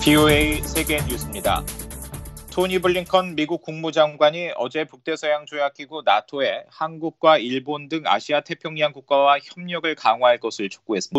VOA 세계 뉴스입니다. 토니 블링컨 미국 국무장관이 어제 북대서양조약기구 나토에 한국과 일본 등 아시아 태평양 국가와 협력을 강화할 것을 촉구했습니다.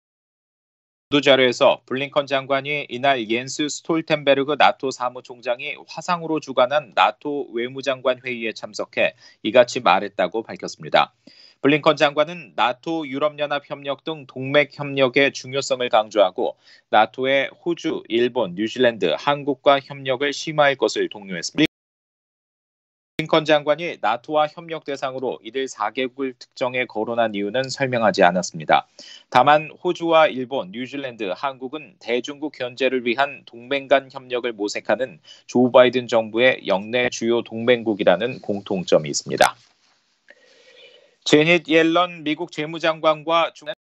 보도자료에서 블링컨 장관이 이날 옌스 스톨텐베르그 나토 사무총장이 화상으로 주관한 나토 외무장관 회의에 참석해 이같이 말했다고 밝혔습니다. 블링컨 장관은 나토 유럽연합 협력 등 동맥 협력의 중요성을 강조하고 나토의 호주, 일본, 뉴질랜드, 한국과 협력을 심화할 것을 독려했습니다. 블링컨 장관이 나토와 협력 대상으로 이들 4개국을 특정해 거론한 이유는 설명하지 않았습니다. 다만 호주와 일본, 뉴질랜드, 한국은 대중국 견제를 위한 동맹 간 협력을 모색하는 조 바이든 정부의 역내 주요 동맹국이라는 공통점이 있습니다. 제닛 옐런 미국 재무장관과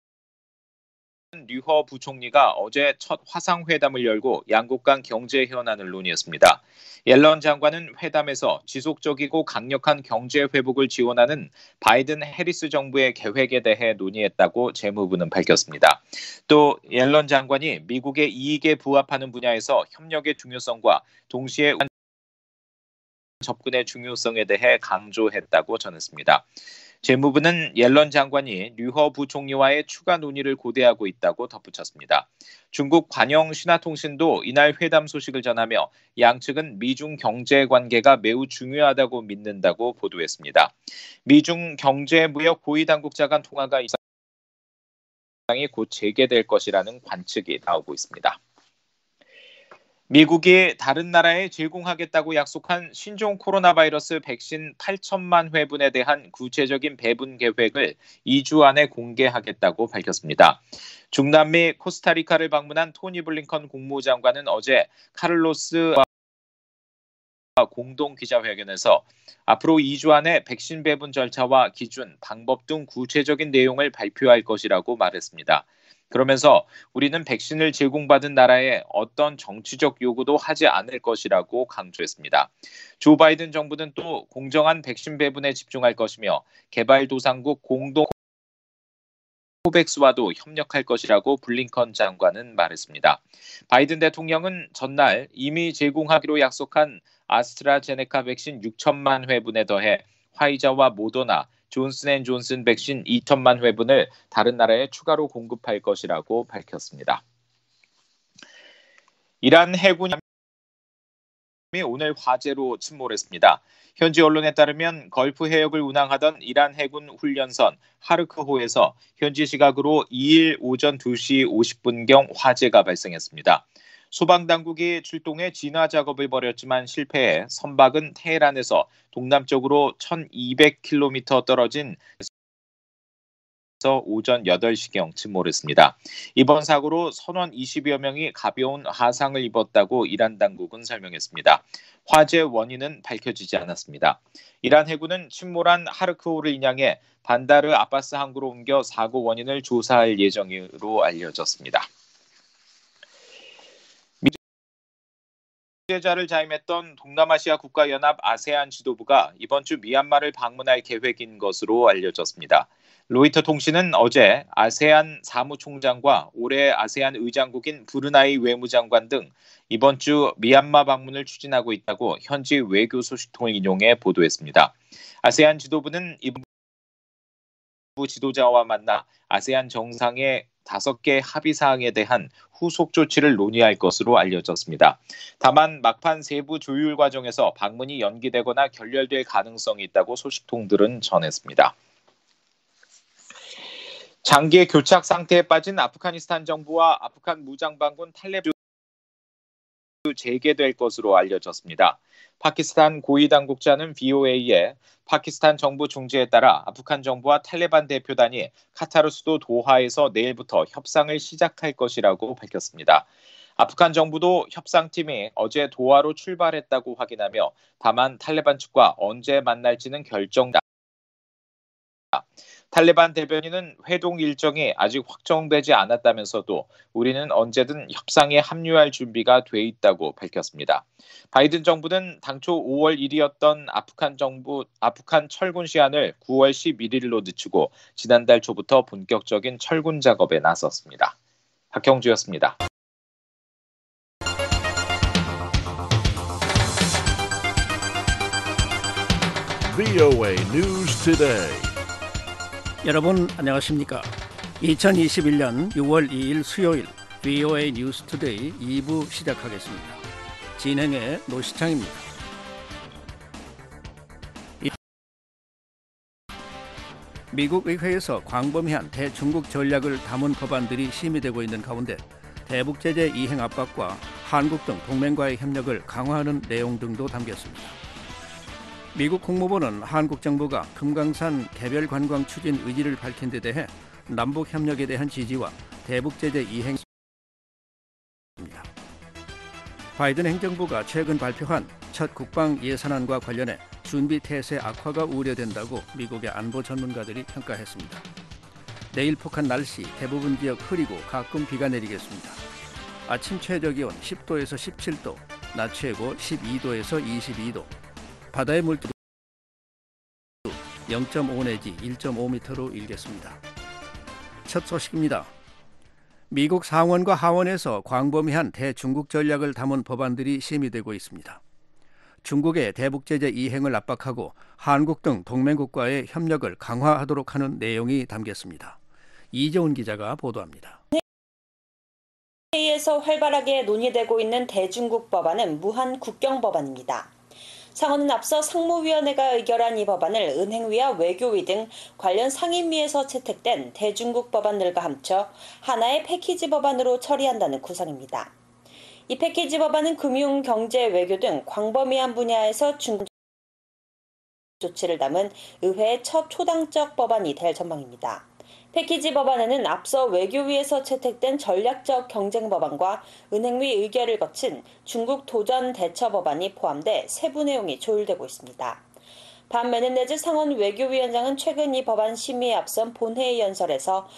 류허 부총리가 어제 첫 화상회담을 열고 양국 간 경제 현안을 논의했습니다. 옐런 장관은 회담에서 지속적이고 강력한 경제 회복을 지원하는 바이든 해리스 정부의 계획에 대해 논의했다고 재무부는 밝혔습니다. 또 옐런 장관이 미국의 이익에 부합하는 분야에서 협력의 중요성과 동시에 접근의 중요성에 대해 강조했다고 전했습니다. 재무부는 옐런 장관이 류허 부총리와의 추가 논의를 고대하고 있다고 덧붙였습니다. 중국 관영 신화통신도 이날 회담 소식을 전하며 양측은 미중 경제 관계가 매우 중요하다고 믿는다고 보도했습니다. 미중 경제 무역 고위 당국자 간 통화가 곧 재개될 것이라는 관측이 나오고 있습니다. 미국이 다른 나라에 제공하겠다고 약속한 신종 코로나 바이러스 백신 8천만 회분에 대한 구체적인 배분 계획을 2주 안에 공개하겠다고 밝혔습니다. 중남미 코스타리카를 방문한 토니 블링컨 국무장관은 어제 카를로스와 공동 기자회견에서 앞으로 2주 안에 백신 배분 절차와 기준, 방법 등 구체적인 내용을 발표할 것이라고 말했습니다. 그러면서 우리는 백신을 제공받은 나라에 어떤 정치적 요구도 하지 않을 것이라고 강조했습니다. 조 바이든 정부는 또 공정한 백신 배분에 집중할 것이며 개발도상국 공동 코백스와도 협력할 것이라고 블링컨 장관은 말했습니다. 바이든 대통령은 전날 이미 제공하기로 약속한 아스트라제네카 백신 6천만 회분에 더해 화이자와 모더나, 존슨앤존슨 백신 2천만 회분을 다른 나라에 추가로 공급할 것이라고 밝혔습니다. 이란 해군이 오늘 화재로 침몰했습니다. 현지 언론에 따르면 걸프 해역을 운항하던 이란 해군 훈련선 하르크호에서 현지 시각으로 2일 오전 2시 50분경 화재가 발생했습니다. 소방당국이 출동해 진화 작업을 벌였지만 실패해 선박은 테헤란에서 동남쪽으로 1200km 떨어진 오전 8시경 침몰했습니다. 이번 사고로 선원 20여 명이 가벼운 화상을 입었다고 이란 당국은 설명했습니다. 화재 원인은 밝혀지지 않았습니다. 이란 해군은 침몰한 하르크호를 인양해 반다르 아바스 항구로 옮겨 사고 원인을 조사할 예정으로 알려졌습니다. 미제자를 자임했던 동남아시아 국가연합 아세안 지도부가 이번 주 미얀마를 방문할 계획인 것으로 알려졌습니다. 로이터 통신은 어제 아세안 사무총장과 올해 아세안 의장국인 브루나이 외무장관 등 이번 주 미얀마 방문을 추진하고 있다고 현지 외교 소식통을 인용해 보도했습니다. 아세안 지도부는 이번 지도자와 만나 아세안 정상의 5개 합의 사항에 대한 후속 조치를 논의할 것으로 알려졌습니다. 다만 막판 세부 조율 과정에서 방문이 연기되거나 결렬될 가능성이 있다고 소식통들은 전했습니다. 장기 교착 상태에 빠진 아프가니스탄 정부와 아프간 무장반군 탈레반 재개될 것으로 알려졌습니다. 파키스탄 고위 당국자는 VOA에 파키스탄 정부 중지에 따라 아프간 정부와 탈레반 대표단이 카타르 수도 도하에서 내일부터 협상을 시작할 것이라고 밝혔습니다. 아프간 정부도 협상팀이 어제 도하로 출발했다고 확인하며 다만 탈레반 측과 언제 만날지는 결정다. 탈레반 대변인은 회동 일정이 아직 확정되지 않았다면서도 우리는 언제든 협상에 합류할 준비가 돼 있다고 밝혔습니다. 바이든 정부는 당초 5월 1일이었던 아프간 철군 시한을 9월 11일로 늦추고 지난달 초부터 본격적인 철군 작업에 나섰습니다. 박형주였습니다. VOA News Today. 여러분 안녕하십니까? 2021년 6월 2일 수요일 VOA 뉴스 투데이 2부 시작하겠습니다. 진행의 노시창입니다. 미국 의회에서 광범위한 대중국 전략을 담은 법안들이 심의되고 있는 가운데 대북 제재 이행 압박과 한국 등 동맹과의 협력을 강화하는 내용 등도 담겼습니다. 미국 국무부는 한국 정부가 금강산 개별 관광 추진 의지를 밝힌 데 대해 남북 협력에 대한 지지와 대북 제재 이행입니다. 바이든 행정부가 최근 발표한 첫 국방 예산안과 관련해 준비 태세 악화가 우려된다고 미국의 안보 전문가들이 평가했습니다. 내일 폭한 날씨, 대부분 지역 흐리고 가끔 비가 내리겠습니다. 아침 최저 기온 10도에서 17도, 낮 최고 12도에서 22도, 바다의 물결 0.5 내지 1.5m로 일겠습니다. 첫 소식입니다. 미국 상원과 하원에서 광범위한 대중국 전략을 담은 법안들이 심의되고 있습니다. 중국의 대북 제재 이행을 압박하고 한국 등 동맹국과의 협력을 강화하도록 하는 내용이 담겼습니다. 이재훈 기자가 보도합니다. 회의에서 활발하게 논의되고 있는 대중국 법안은 무한 국경 법안입니다. 상원은 앞서 상무위원회가 의결한 이 법안을 은행위와 외교위 등 관련 상임위에서 채택된 대중국 법안들과 합쳐 하나의 패키지 법안으로 처리한다는 구성입니다. 이 패키지 법안은 금융, 경제, 외교 등 광범위한 분야에서 중국 조치를 담은 의회의 첫 초당적 법안이 될 전망입니다. 패키지 법안에는 앞서 외교위에서 채택된 전략적 경쟁 법안과 은행위 의결을 거친 중국 도전 대처 법안이 포함돼 세부 내용이 조율되고 있습니다. 반 메네데즈 상원 외교위원장은 최근 이 법안 심의에 앞선 본회의 연설에서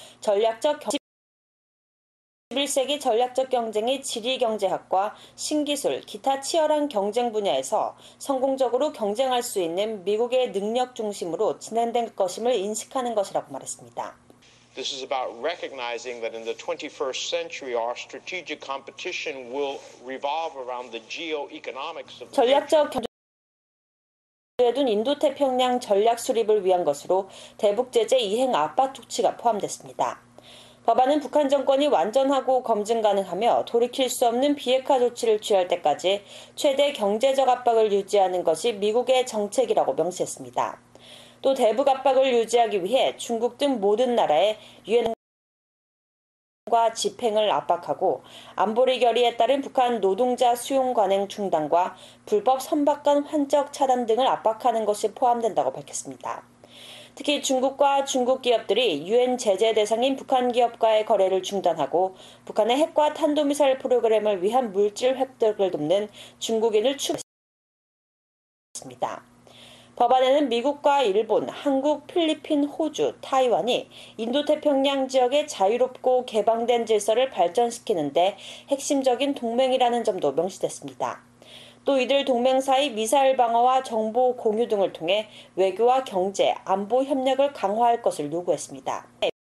21세기 전략적 경쟁이 지리경제학과 신기술, 기타 치열한 경쟁 분야에서 성공적으로 경쟁할 수 있는 미국의 능력 중심으로 진행될 것임을 인식하는 것이라고 말했습니다. This is about recognizing that in the 21st century, our strategic competition will revolve around the geoeconomics of the 전략적 경제에 둔 인도태평양 전략 수립을 위한 것으로 대북 제재 이행 압박 조치가 포함됐습니다. 법안은 북한 정권이 완전하고 검증 가능하며 돌이킬 수 없는 비핵화 조치를 취할 때까지 최대 경제적 압박을 유지하는 것이 미국의 정책이라고 명시했습니다. 또 대북 압박을 유지하기 위해 중국 등 모든 나라의 유엔과 집행을 압박하고 안보리 결의에 따른 북한 노동자 수용 관행 중단과 불법 선박간 환적 차단 등을 압박하는 것이 포함된다고 밝혔습니다. 특히 중국과 중국 기업들이 유엔 제재 대상인 북한 기업과의 거래를 중단하고 북한의 핵과 탄도미사일 프로그램을 위한 물질 획득을 돕는 중국인을 추가했습니다. 법안에는 미국과 일본, 한국, 필리핀, 호주, 타이완이 인도태평양 지역의 자유롭고 개방된 질서를 발전시키는 데 핵심적인 동맹이라는 점도 명시됐습니다. 또 이들 동맹 사이 미사일 방어와 정보 공유 등을 통해 외교와 경제, 안보 협력을 강화할 것을 요구했습니다.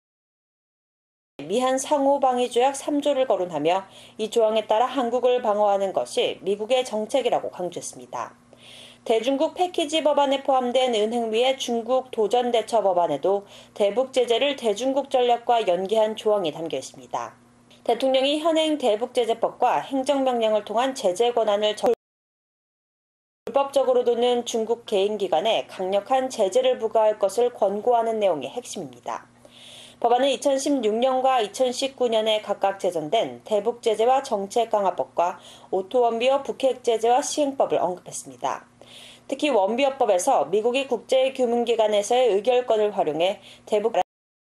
미한 상호방위조약 3조를 거론하며 이 조항에 따라 한국을 방어하는 것이 미국의 정책이라고 강조했습니다. 대중국 패키지 법안에 포함된 은행위의 중국 도전 대처 법안에도 대북 제재를 대중국 전략과 연계한 조항이 담겨 있습니다. 대통령이 현행 대북 제재법과 행정명령을 통한 제재 권한을 불법적으로 도는 중국 개인기관에 강력한 제재를 부과할 것을 권고하는 내용이 핵심입니다. 법안은 2016년과 2019년에 각각 제정된 대북 제재와 정책 강화법과 오토원비어 북핵 제재와 시행법을 언급했습니다. 특히 원비어법에서 미국이 국제금융기관에서의 의결권을 활용해 대북에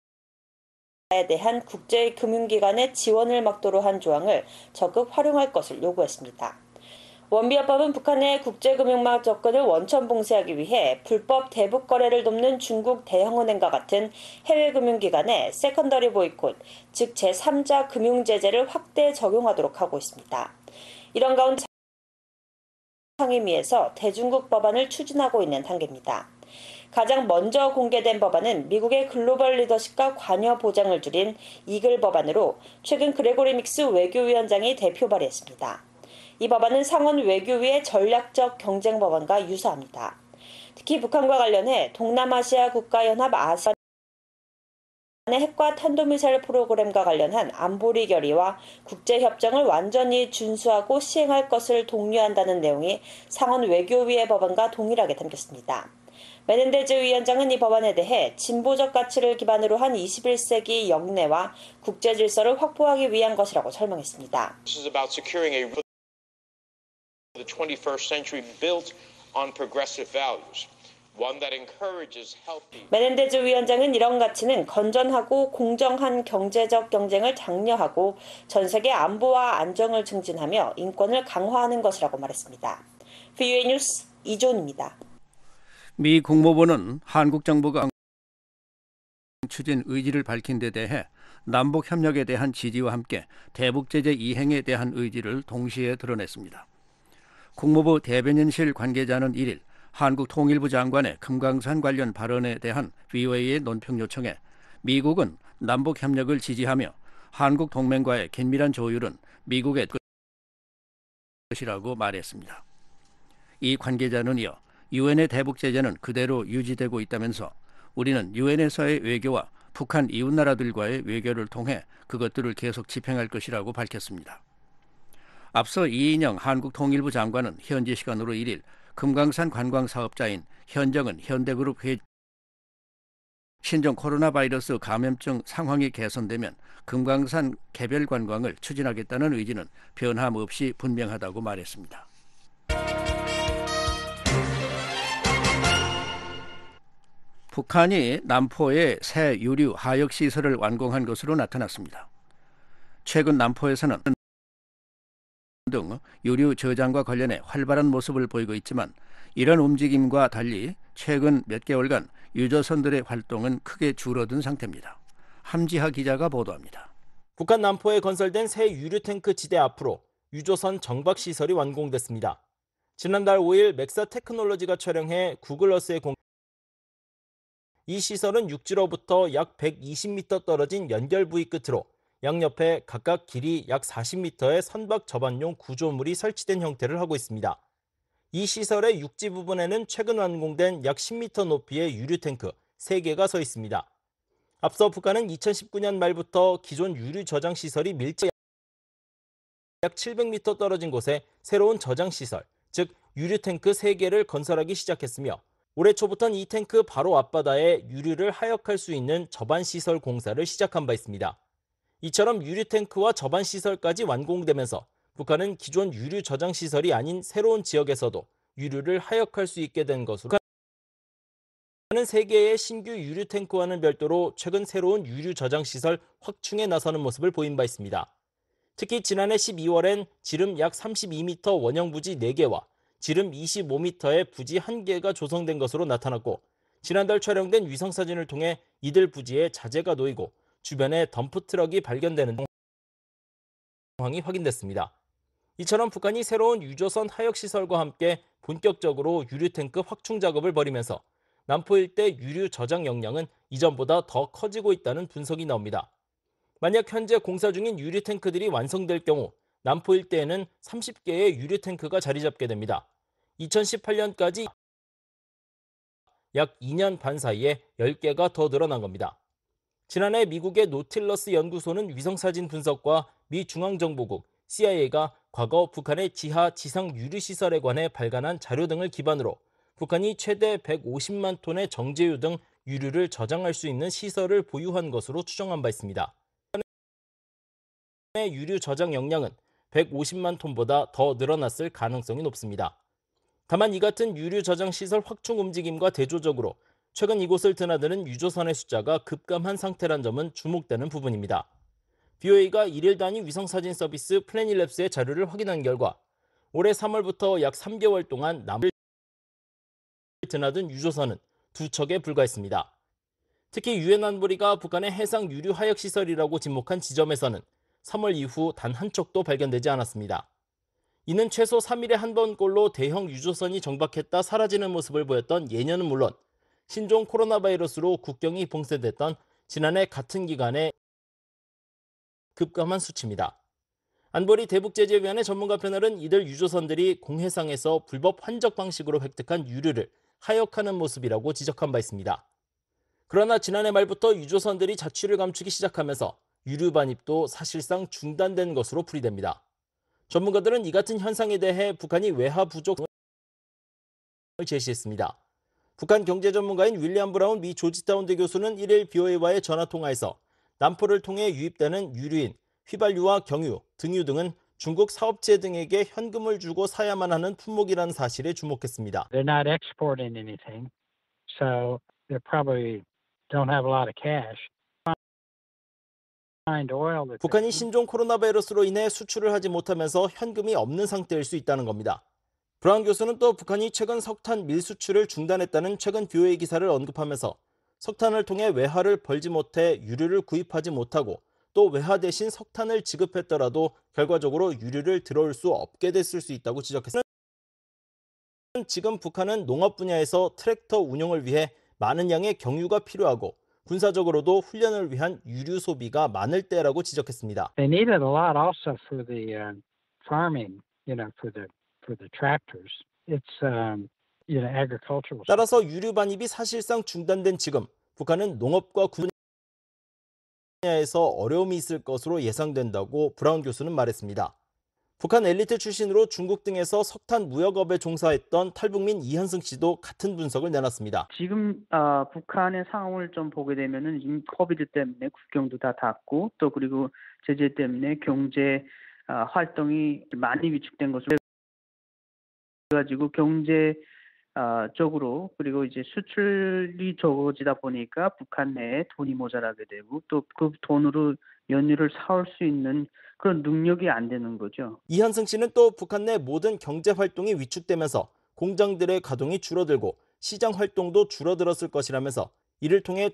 대한 국제금융기관의 지원을 막도록 한 조항을 적극 활용할 것을 요구했습니다. 원비어법은 북한의 국제금융망 접근을 원천 봉쇄하기 위해 불법 대북 거래를 돕는 중국 대형은행과 같은 해외 금융기관에 세컨더리 보이콧, 즉 제3자 금융제재를 확대 적용하도록 하고 있습니다. 이런 가운데 상임위에서 대중국 법안을 추진하고 있는 단계입니다. 가장 먼저 공개된 법안은 미국의 글로벌 리더십과 관여 보장을 줄인 이글 법안으로 최근 그레고리 믹스 외교위원장이 대표 발의했습니다. 이 법안은 상원 외교위의 전략적 경쟁 법안과 유사합니다. 특히 북한과 관련해 동남아시아 국가연합 아세안의 핵과 탄도미사일 프로그램과 관련한 안보리 결의와 국제협정을 완전히 준수하고 시행할 것을 독려한다는 내용이 상원 외교위의 법안과 동일하게 담겼습니다. 메넨데즈 위원장은 이 법안에 대해 진보적 가치를 기반으로 한 21세기 영내와 국제 질서를 확보하기 위한 것이라고 설명했습니다. This is about securing the 21st century built on progressive values. One that encourages healthy. 메넨데즈 위원장은 이런 가치는 건전하고 공정한 경제적 경쟁을 장려하고 전 세계 안보와 안정을 증진하며 인권을 강화하는 것이라고 말했습니다. VOA 뉴스 이존입니다. 미 국무부는 한국 정부가 추진 의지를 밝힌 데 대해 남북 협력에 대한 지지와 함께 대북 제재 이행에 대한 의지를 동시에 드러냈습니다. 국무부 대변인실 관계자는 1일 한국 통일부 장관의 금강산 관련 발언에 대한 VOA의 논평 요청에 미국은 남북 협력을 지지하며 한국 동맹과의 긴밀한 조율은 미국의 것이라고 말했습니다. 이 관계자는 이어 유엔의 대북 제재는 그대로 유지되고 있다면서 우리는 유엔에서의 외교와 북한 이웃나라들과의 외교를 통해 그것들을 계속 집행할 것이라고 밝혔습니다. 앞서 이인영 한국 통일부 장관은 현지 시간으로 1일 금강산 관광 사업자인 현정은 현대그룹 신종 코로나 바이러스 감염증 상황이 개선되면 금강산 개별 관광을 추진하겠다는 의지는 변함없이 분명하다고 말했습니다. 북한이 남포에 새 유류 하역 시설을 완공한 것으로 나타났습니다. 최근 남포에서는 등 유류 저장과 관련해 활발한 모습을 보이고 있지만 이런 움직임과 달리 최근 몇 개월간 유조선들의 활동은 크게 줄어든 상태입니다. 함지하 기자가 보도합니다. 북한 남포에 건설된 새 유류탱크 지대 앞으로 유조선 정박시설이 완공됐습니다. 지난달 5일 맥사 테크놀로지가 촬영해 구글어스에 이 시설은 육지로부터 약 120m 떨어진 연결 부위 끝으로 양옆에 각각 길이 약 40m의 선박 접안용 구조물이 설치된 형태를 하고 있습니다. 이 시설의 육지 부분에는 최근 완공된 약 10m 높이의 유류탱크 3개가 서 있습니다. 앞서 북한은 2019년 말부터 기존 유류 저장 시설이 밀접 약 700m 떨어진 곳에 새로운 저장 시설, 즉 유류탱크 3개를 건설하기 시작했으며 올해 초부터는 이 탱크 바로 앞바다에 유류를 하역할 수 있는 접안시설 공사를 시작한 바 있습니다. 이처럼 유류탱크와 접안시설까지 완공되면서 북한은 기존 유류 저장시설이 아닌 새로운 지역에서도 유류를 하역할 수 있게 된 것으로 북한은 3개의 신규 유류탱크와는 별도로 최근 새로운 유류 저장시설 확충에 나서는 모습을 보인 바 있습니다. 특히 지난해 12월엔 지름 약 32m 원형 부지 4개와 지름 25m의 부지 1개가 조성된 것으로 나타났고 지난달 촬영된 위성사진을 통해 이들 부지에 자재가 놓이고 주변에 덤프트럭이 발견되는 상황이 확인됐습니다. 이처럼 북한이 새로운 유조선 하역시설과 함께 본격적으로 유류탱크 확충 작업을 벌이면서 남포 일대 유류 저장 역량은 이전보다 더 커지고 있다는 분석이 나옵니다. 만약 현재 공사 중인 유류탱크들이 완성될 경우 남포 일대에는 30개의 유류탱크가 자리 잡게 됩니다. 2018년까지 약 2년 반 사이에 10개가 더 늘어난 겁니다. 지난해 미국의 노틸러스 연구소는 위성사진 분석과 미 중앙정보국 CIA가 과거 북한의 지하 지상 유류시설에 관해 발간한 자료 등을 기반으로 북한이 최대 150만 톤의 정제유 등 유류를 저장할 수 있는 시설을 보유한 것으로 추정한 바 있습니다. 북한의 유류 저장 역량은 150만 톤보다 더 늘어났을 가능성이 높습니다. 다만 이 같은 유류 저장 시설 확충 움직임과 대조적으로 최근 이곳을 드나드는 유조선의 숫자가 급감한 상태란 점은 주목되는 부분입니다. VOA가 1일 단위 위성사진 서비스 플래닛랩스의 자료를 확인한 결과 올해 3월부터 약 3개월 동안 남을 드나든 유조선은 2척에 불과했습니다. 특히 유엔 안보리가 북한의 해상 유류 하역 시설이라고 지목한 지점에서는 3월 이후 단 한 척도 발견되지 않았습니다. 이는 최소 3일에 한 번꼴로 대형 유조선이 정박했다 사라지는 모습을 보였던 예년은 물론 신종 코로나 바이러스로 국경이 봉쇄됐던 지난해 같은 기간에 급감한 수치입니다. 안보리 대북제재위원회 전문가 패널은 이들 유조선들이 공해상에서 불법 환적 방식으로 획득한 유류를 하역하는 모습이라고 지적한 바 있습니다. 그러나 지난해 말부터 유조선들이 자취를 감추기 시작하면서 유류 반입도 사실상 중단된 것으로 풀이됩니다. 전문가들은 이 같은 현상에 대해 북한이 외화 부족을 제시했습니다. 북한 경제 전문가인 윌리엄 브라운 미 조지타운대 교수는 1일 BOA와의 전화통화에서 남포를 통해 유입되는 유류인 휘발유와 경유, 등유 등은 중국 사업체 등에게 현금을 주고 사야만 하는 품목이라는 사실에 주목했습니다. They're not exporting anything, so they probably don't have a lot of cash. 북한이 신종 코로나 바이러스로 인해 수출을 하지 못하면서 현금이 없는 상태일 수 있다는 겁니다. 브라운 교수는 또 북한이 최근 석탄 밀수출을 중단했다는 최근 BOA 기사를 언급하면서 석탄을 통해 외화를 벌지 못해 유류를 구입하지 못하고 또 외화 대신 석탄을 지급했더라도 결과적으로 유류를 들어올 수 없게 됐을 수 있다고 지적했습니다. 지금 북한은 농업 분야에서 트랙터 운용을 위해 많은 양의 경유가 필요하고 군사적으로도 훈련을 위한 유류 소비가 많을 때라고 지적했습니다. They needed a lot also for the farming, for the tractors. It's agricultural. 따라서 유류 반입이 사실상 중단된 지금 북한은 농업과 군 분야에서 어려움이 있을 것으로 예상된다고 브라운 교수는 말했습니다. 북한 엘리트 출신으로 중국 등에서 석탄 무역업에 종사했던 탈북민 이현승 씨도 같은 분석을 내놨습니다. 지금 북한의 상황을 좀 보게 되면은 지금 코비드 때문에 국경도 다 닫고 또 그리고 제재 때문에 경제 활동이 많이 위축된 것으로 가지고 경제 쪽으로 그리고 이제 수출이 적어지다 보니까 북한 내에 돈이 모자라게 되고 또 그 돈으로 연료를 사올 수 있는 그런 능력이 안 되는 거죠. 이현승 씨는 또 북한 내 모든 경제 활동이 위축되면서 공장들의 가동이 줄어들고 시장 활동도 줄어들었을 것이라면서 이를 통해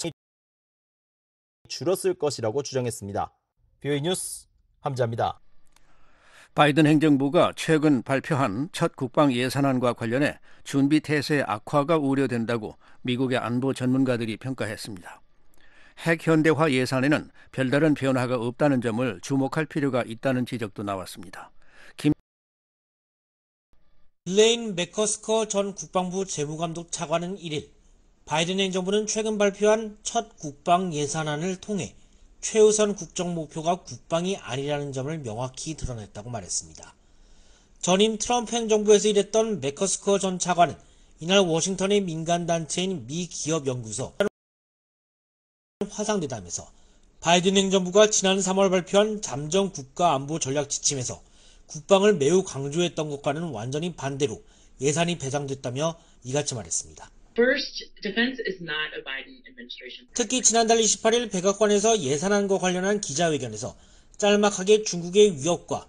줄었을 것이라고 주장했습니다. BOA 뉴스 함자입니다. 바이든 행정부가 최근 발표한 첫 국방 예산안과 관련해 준비 태세의 악화가 우려된다고 미국의 안보 전문가들이 평가했습니다. 핵 현대화 예산에는 별다른 변화가 없다는 점을 주목할 필요가 있다는 지적도 나왔습니다. 레인 맥커스커 전 국방부 재무감독 차관은 1일 바이든 행정부는 최근 발표한 첫 국방 예산안을 통해 최우선 국정 목표가 국방이 아니라는 점을 명확히 드러냈다고 말했습니다. 전임 트럼프 행정부에서 일했던 맥커스커 전 차관은 이날 워싱턴의 민간단체인 미 기업연구소 화상대담에서 바이든 행정부가 지난 3월 발표한 잠정 국가안보 전략 지침에서 국방을 매우 강조했던 것과는 완전히 반대로 예산이 배정됐다며 이같이 말했습니다. 특히 지난달 28일 백악관에서 예산안과 관련한 기자회견에서 짤막하게 중국의 위협과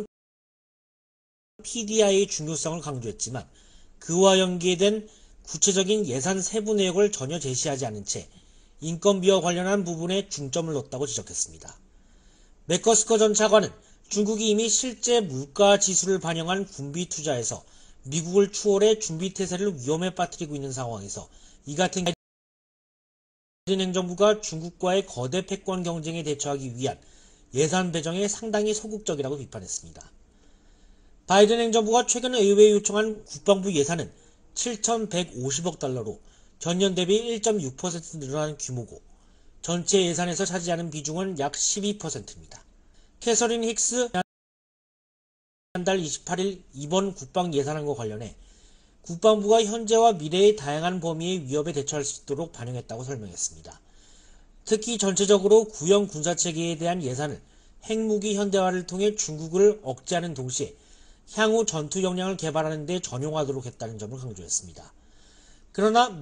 PDI의 중요성을 강조했지만 그와 연계된 구체적인 예산 세부 내역을 전혀 제시하지 않은 채 인건비와 관련한 부분에 중점을 뒀다고 지적했습니다. 맥커스커 전 차관은 중국이 이미 실제 물가 지수를 반영한 군비 투자에서 미국을 추월해 준비 태세를 위험에 빠뜨리고 있는 상황에서 이 같은 바이든 행정부가 중국과의 거대 패권 경쟁에 대처하기 위한 예산 배정에 상당히 소극적이라고 비판했습니다. 바이든 행정부가 최근 의회에 요청한 국방부 예산은 7,150억 달러로 전년 대비 1.6% 늘어난 규모고 전체 예산에서 차지하는 비중은 약 12%입니다. 캐서린 힉스 지난달 28일 이번 국방 예산안과 관련해 국방부가 현재와 미래의 다양한 범위의 위협에 대처할 수 있도록 반영했다고 설명했습니다. 특히 전체적으로 구형 군사체계에 대한 예산을 핵무기 현대화를 통해 중국을 억제하는 동시에 향후 전투 역량을 개발하는 데 전용하도록 했다는 점을 강조했습니다. 그러나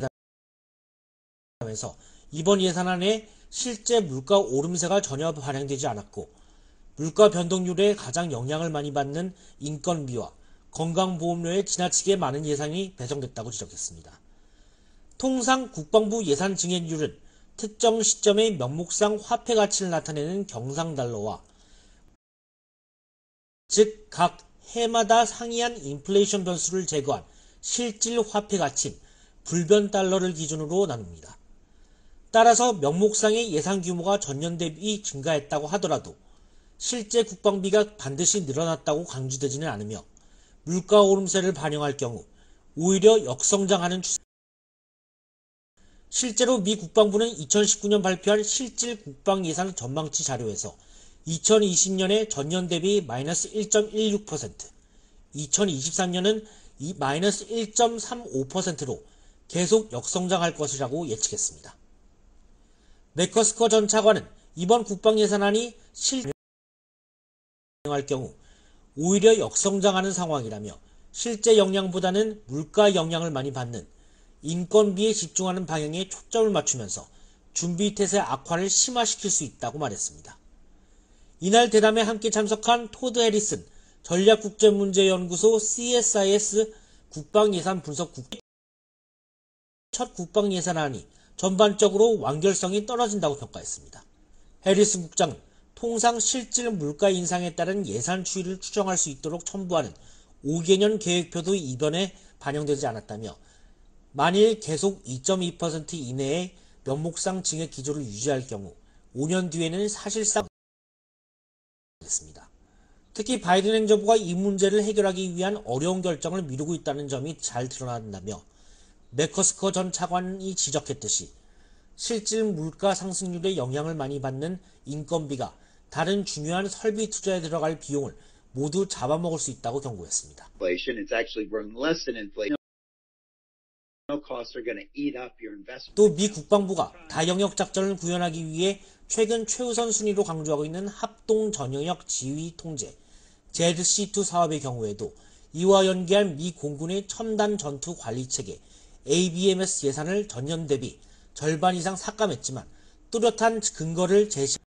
이번 예산안에 실제 물가 오름세가 전혀 반영되지 않았고 물가 변동률에 가장 영향을 많이 받는 인건비와 건강보험료에 지나치게 많은 예산이 배정됐다고 지적했습니다. 통상 국방부 예산 증액률은 특정 시점의 명목상 화폐 가치를 나타내는 경상달러와 즉 각 해마다 상이한 인플레이션 변수를 제거한 실질 화폐 가치인 불변 달러를 기준으로 나눕니다. 따라서 명목상의 예산 규모가 전년 대비 증가했다고 하더라도 실제 국방비가 반드시 늘어났다고 강조되지는 않으며 물가 오름세를 반영할 경우 오히려 역성장하는 추세 실제로 미 국방부는 2019년 발표한 실질 국방 예산 전망치 자료에서 2020년에 전년 대비 마이너스 1.16%, 2023년은 마이너스 1.35%로 계속 역성장할 것이라고 예측했습니다. 맥커스커 전 차관은 이번 국방 예산안이 실행할 경우 오히려 역성장하는 상황이라며 실제 역량보다는 물가 영향을 많이 받는 인건비에 집중하는 방향에 초점을 맞추면서 준비 태세 악화를 심화시킬 수 있다고 말했습니다. 이날 대담에 함께 참석한 토드 해리슨 전략국제문제연구소 CSIS 국방예산 분석국 첫 국방예산안이 전반적으로 완결성이 떨어진다고 평가했습니다. 해리슨 국장은 통상 실질 물가 인상에 따른 예산 추이를 추정할 수 있도록 첨부하는 5개년 계획표도 이번에 반영되지 않았다며 만일 계속 2.2% 이내의 면목상 증액 기조를 유지할 경우 5년 뒤에는 사실상 했습니다. 특히 바이든 행정부가 이 문제를 해결하기 위한 어려운 결정을 미루고 있다는 점이 잘 드러난다며 맥커스커 전 차관이 지적했듯이 실질 물가 상승률에 영향을 많이 받는 인건비가 다른 중요한 설비 투자에 들어갈 비용을 모두 잡아먹을 수 있다고 경고했습니다. 또 미 국방부가 다영역 작전을 구현하기 위해 최근 최우선 순위로 강조하고 있는 합동 전영역 지휘 통제 ZC2 사업의 경우에도 이와 연계한 미 공군의 첨단 전투 관리 체계 ABMS 예산을 전년 대비 절반 이상 삭감했지만 뚜렷한 근거를 제시했습니다.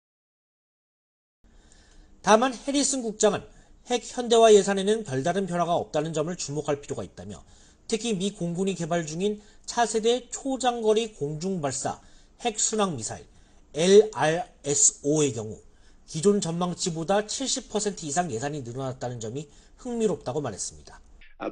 다만 해리슨 국장은 핵 현대화 예산에는 별다른 변화가 없다는 점을 주목할 필요가 있다며 특히 미 공군이 개발 중인 차세대 초장거리 공중발사 핵순항미사일 LRSO의 경우 기존 전망치보다 70% 이상 예산이 늘어났다는 점이 흥미롭다고 말했습니다.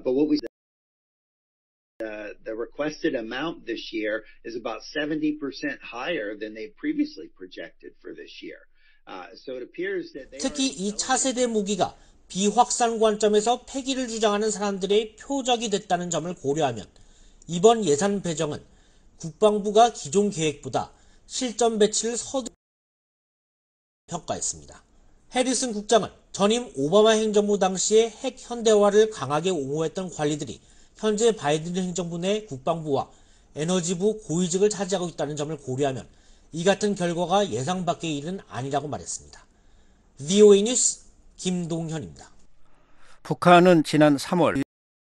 The requested amount this year is about 70% higher than they previously projected for this year. So it appears that 특히 이 차세대 무기가 비확산 관점에서 폐기를 주장하는 사람들의 표적이 됐다는 점을 고려하면 이번 예산 배정은 국방부가 기존 계획보다 실전 배치를 서두르 평가했습니다. 해리슨 국장은 전임 오바마 행정부 당시에 핵 현대화를 강하게 옹호했던 관리들이 현재 바이든 행정부 내 국방부와 에너지부 고위직을 차지하고 있다는 점을 고려하면 이 같은 결과가 예상 밖의 일은 아니라고 말했습니다. VOA 뉴스 김동현입니다. 북한은 지난 3월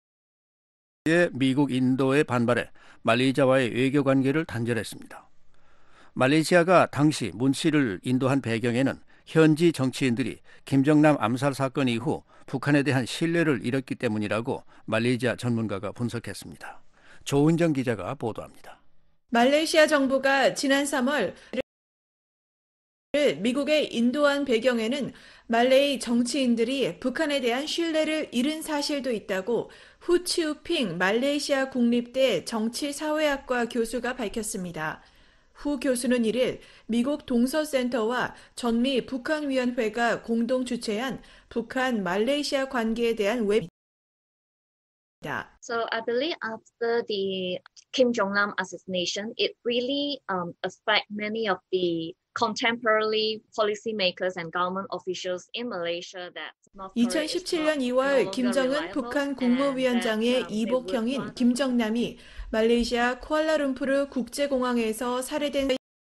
미국, 인도의 반발에 말레이시아와의 외교 관계를 단절했습니다. 말레이시아가 당시 문 씨를 인도한 배경에는 현지 정치인들이 김정남 암살 사건 이후 북한에 대한 신뢰를 잃었기 때문이라고 말레이시아 전문가가 분석했습니다. 조은정 기자가 보도합니다. 말레이시아 정부가 지난 3월 미국에 인도한 배경에는 말레이 정치인들이 북한에 대한 신뢰를 잃은 사실도 있다고 후치우핑 말레이시아 국립대 정치사회학과 교수가 밝혔습니다. 후 교수는 1일 미국 동서센터와 전미 북한위원회가 공동 주최한 북한 말레이시아 관계에 대한 So I believe after the Kim Jong-nam assassination, it really affect many of the contemporary policymakers and government officials in Malaysia that 2017년 2월 김정은 북한 국무위원장의 이복형인 김정남이 말레이시아 쿠알라룸푸르 국제공항에서 살해된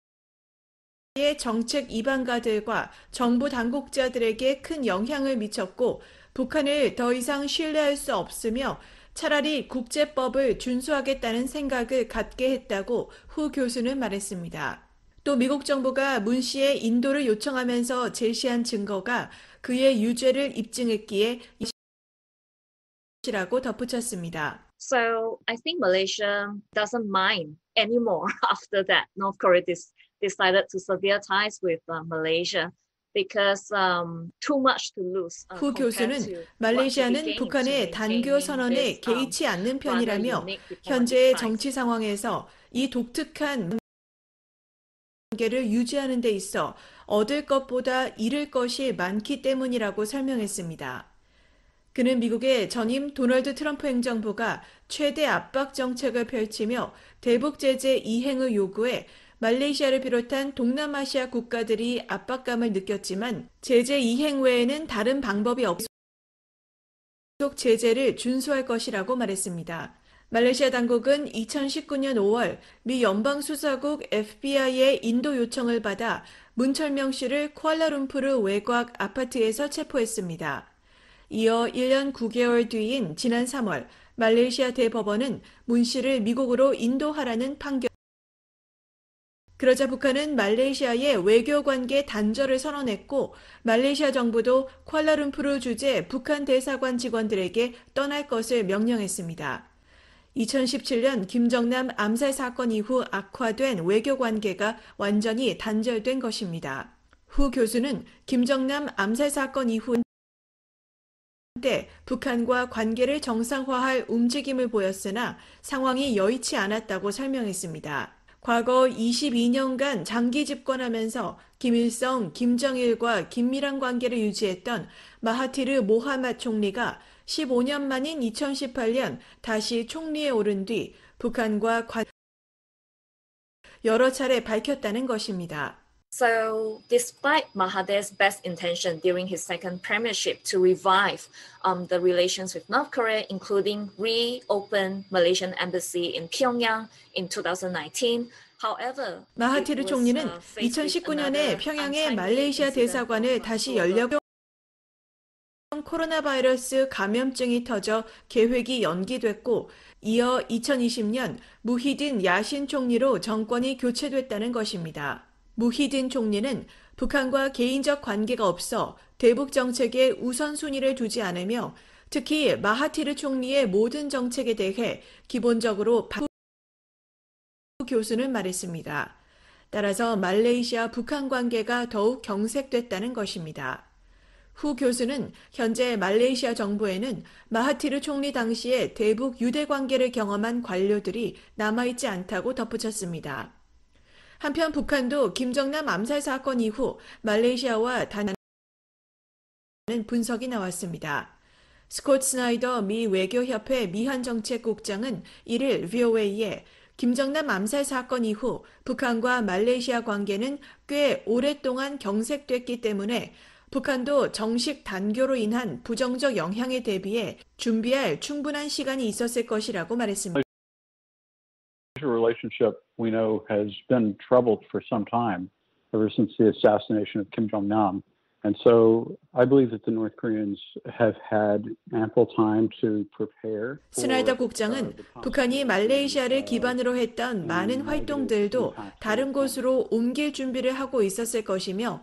정책 이반가들과 정부 당국자들에게 큰 영향을 미쳤고 북한을 더 이상 신뢰할 수 없으며 차라리 국제법을 준수하겠다는 생각을 갖게 했다고 후 교수는 말했습니다. 또 미국 정부가 문 씨의 인도를 요청하면서 제시한 증거가 그의 유죄를 입증했기에 이라고 덧붙였습니다. So I think Malaysia doesn't mind anymore after that. North Korea decided to sever ties with Malaysia. Because too much to lose. 후 교수는 말레이시아는 북한의 단교 선언에 개의치 않는 편이라며 현재의 정치 상황에서 이 독특한 관계를 유지하는 데 있어 얻을 것보다 잃을 것이 많기 때문이라고 설명했습니다. 그는 미국의 전임 도널드 트럼프 행정부가 최대 압박 정책을 펼치며 대북 제재 이행을 요구해 말레이시아를 비롯한 동남아시아 국가들이 압박감을 느꼈지만 제재 이행 외에는 다른 방법이 없어 계속 제재를 준수할 것이라고 말했습니다. 말레이시아 당국은 2019년 5월 미 연방수사국 FBI의 인도 요청을 받아 문철명 씨를 쿠알라룸푸르 외곽 아파트에서 체포했습니다. 이어 1년 9개월 뒤인 지난 3월 말레이시아 대법원은 문 씨를 미국으로 인도하라는 판결. 그러자 북한은 말레이시아의 외교관계 단절을 선언했고 말레이시아 정부도 쿠알라룸푸르 주재 북한 대사관 직원들에게 떠날 것을 명령했습니다. 2017년 김정남 암살 사건 이후 악화된 외교관계가 완전히 단절된 것입니다. 후 교수는 김정남 암살 사건 이후 때 북한과 관계를 정상화할 움직임을 보였으나 상황이 여의치 않았다고 설명했습니다. 과거 22년간 장기 집권하면서 김일성, 김정일과 긴밀한 관계를 유지했던 마하티르 모하마드 총리가 15년 만인 2018년 다시 총리에 오른 뒤 북한과 여러 차례 밝혔다는 것입니다. So, despite Mahathir's best intention during his second premiership to revive the relations with North Korea, including reopen Malaysian embassy in Pyongyang in 2019, however, 마하티르 총리는 2019년에 평양의 말레이시아 대사관을 다시 열려고 코로나 바이러스 감염증이 터져 계획이 연기됐고 이어 2020년 무히딘 야신 총리로 정권이 교체됐다는 것입니다. 무히딘 총리는 북한과 개인적 관계가 없어 대북 정책에 우선순위를 두지 않으며 특히 마하티르 총리의 모든 정책에 대해 기본적으로 교수는 말했습니다. 따라서 말레이시아 북한 관계가 더욱 경색됐다는 것입니다. 후 교수는 현재 말레이시아 정부에는 마하티르 총리 당시에 대북 유대 관계를 경험한 관료들이 남아있지 않다고 덧붙였습니다. 한편 북한도 김정남 암살 사건 이후 말레이시아와 단단한 분석이 나왔습니다. 스콧 스나이더 미 외교협회 미한정책국장은 1일 VOA에 김정남 암살 사건 이후 북한과 말레이시아 관계는 꽤 오랫동안 경색됐기 때문에 북한도 정식 단교로 인한 부정적 영향에 대비해 준비할 충분한 시간이 있었을 것이라고 말했습니다. Relationship we know has been troubled for some time, ever since the assassination of Kim Jong-nam. And so I believe that the North Koreans have had ample time to prepare. 스나이더 국장은 북한이 말레이시아를 기반으로 했던 많은 활동들도 다른 곳으로 옮길 준비를 하고 있었을 것이며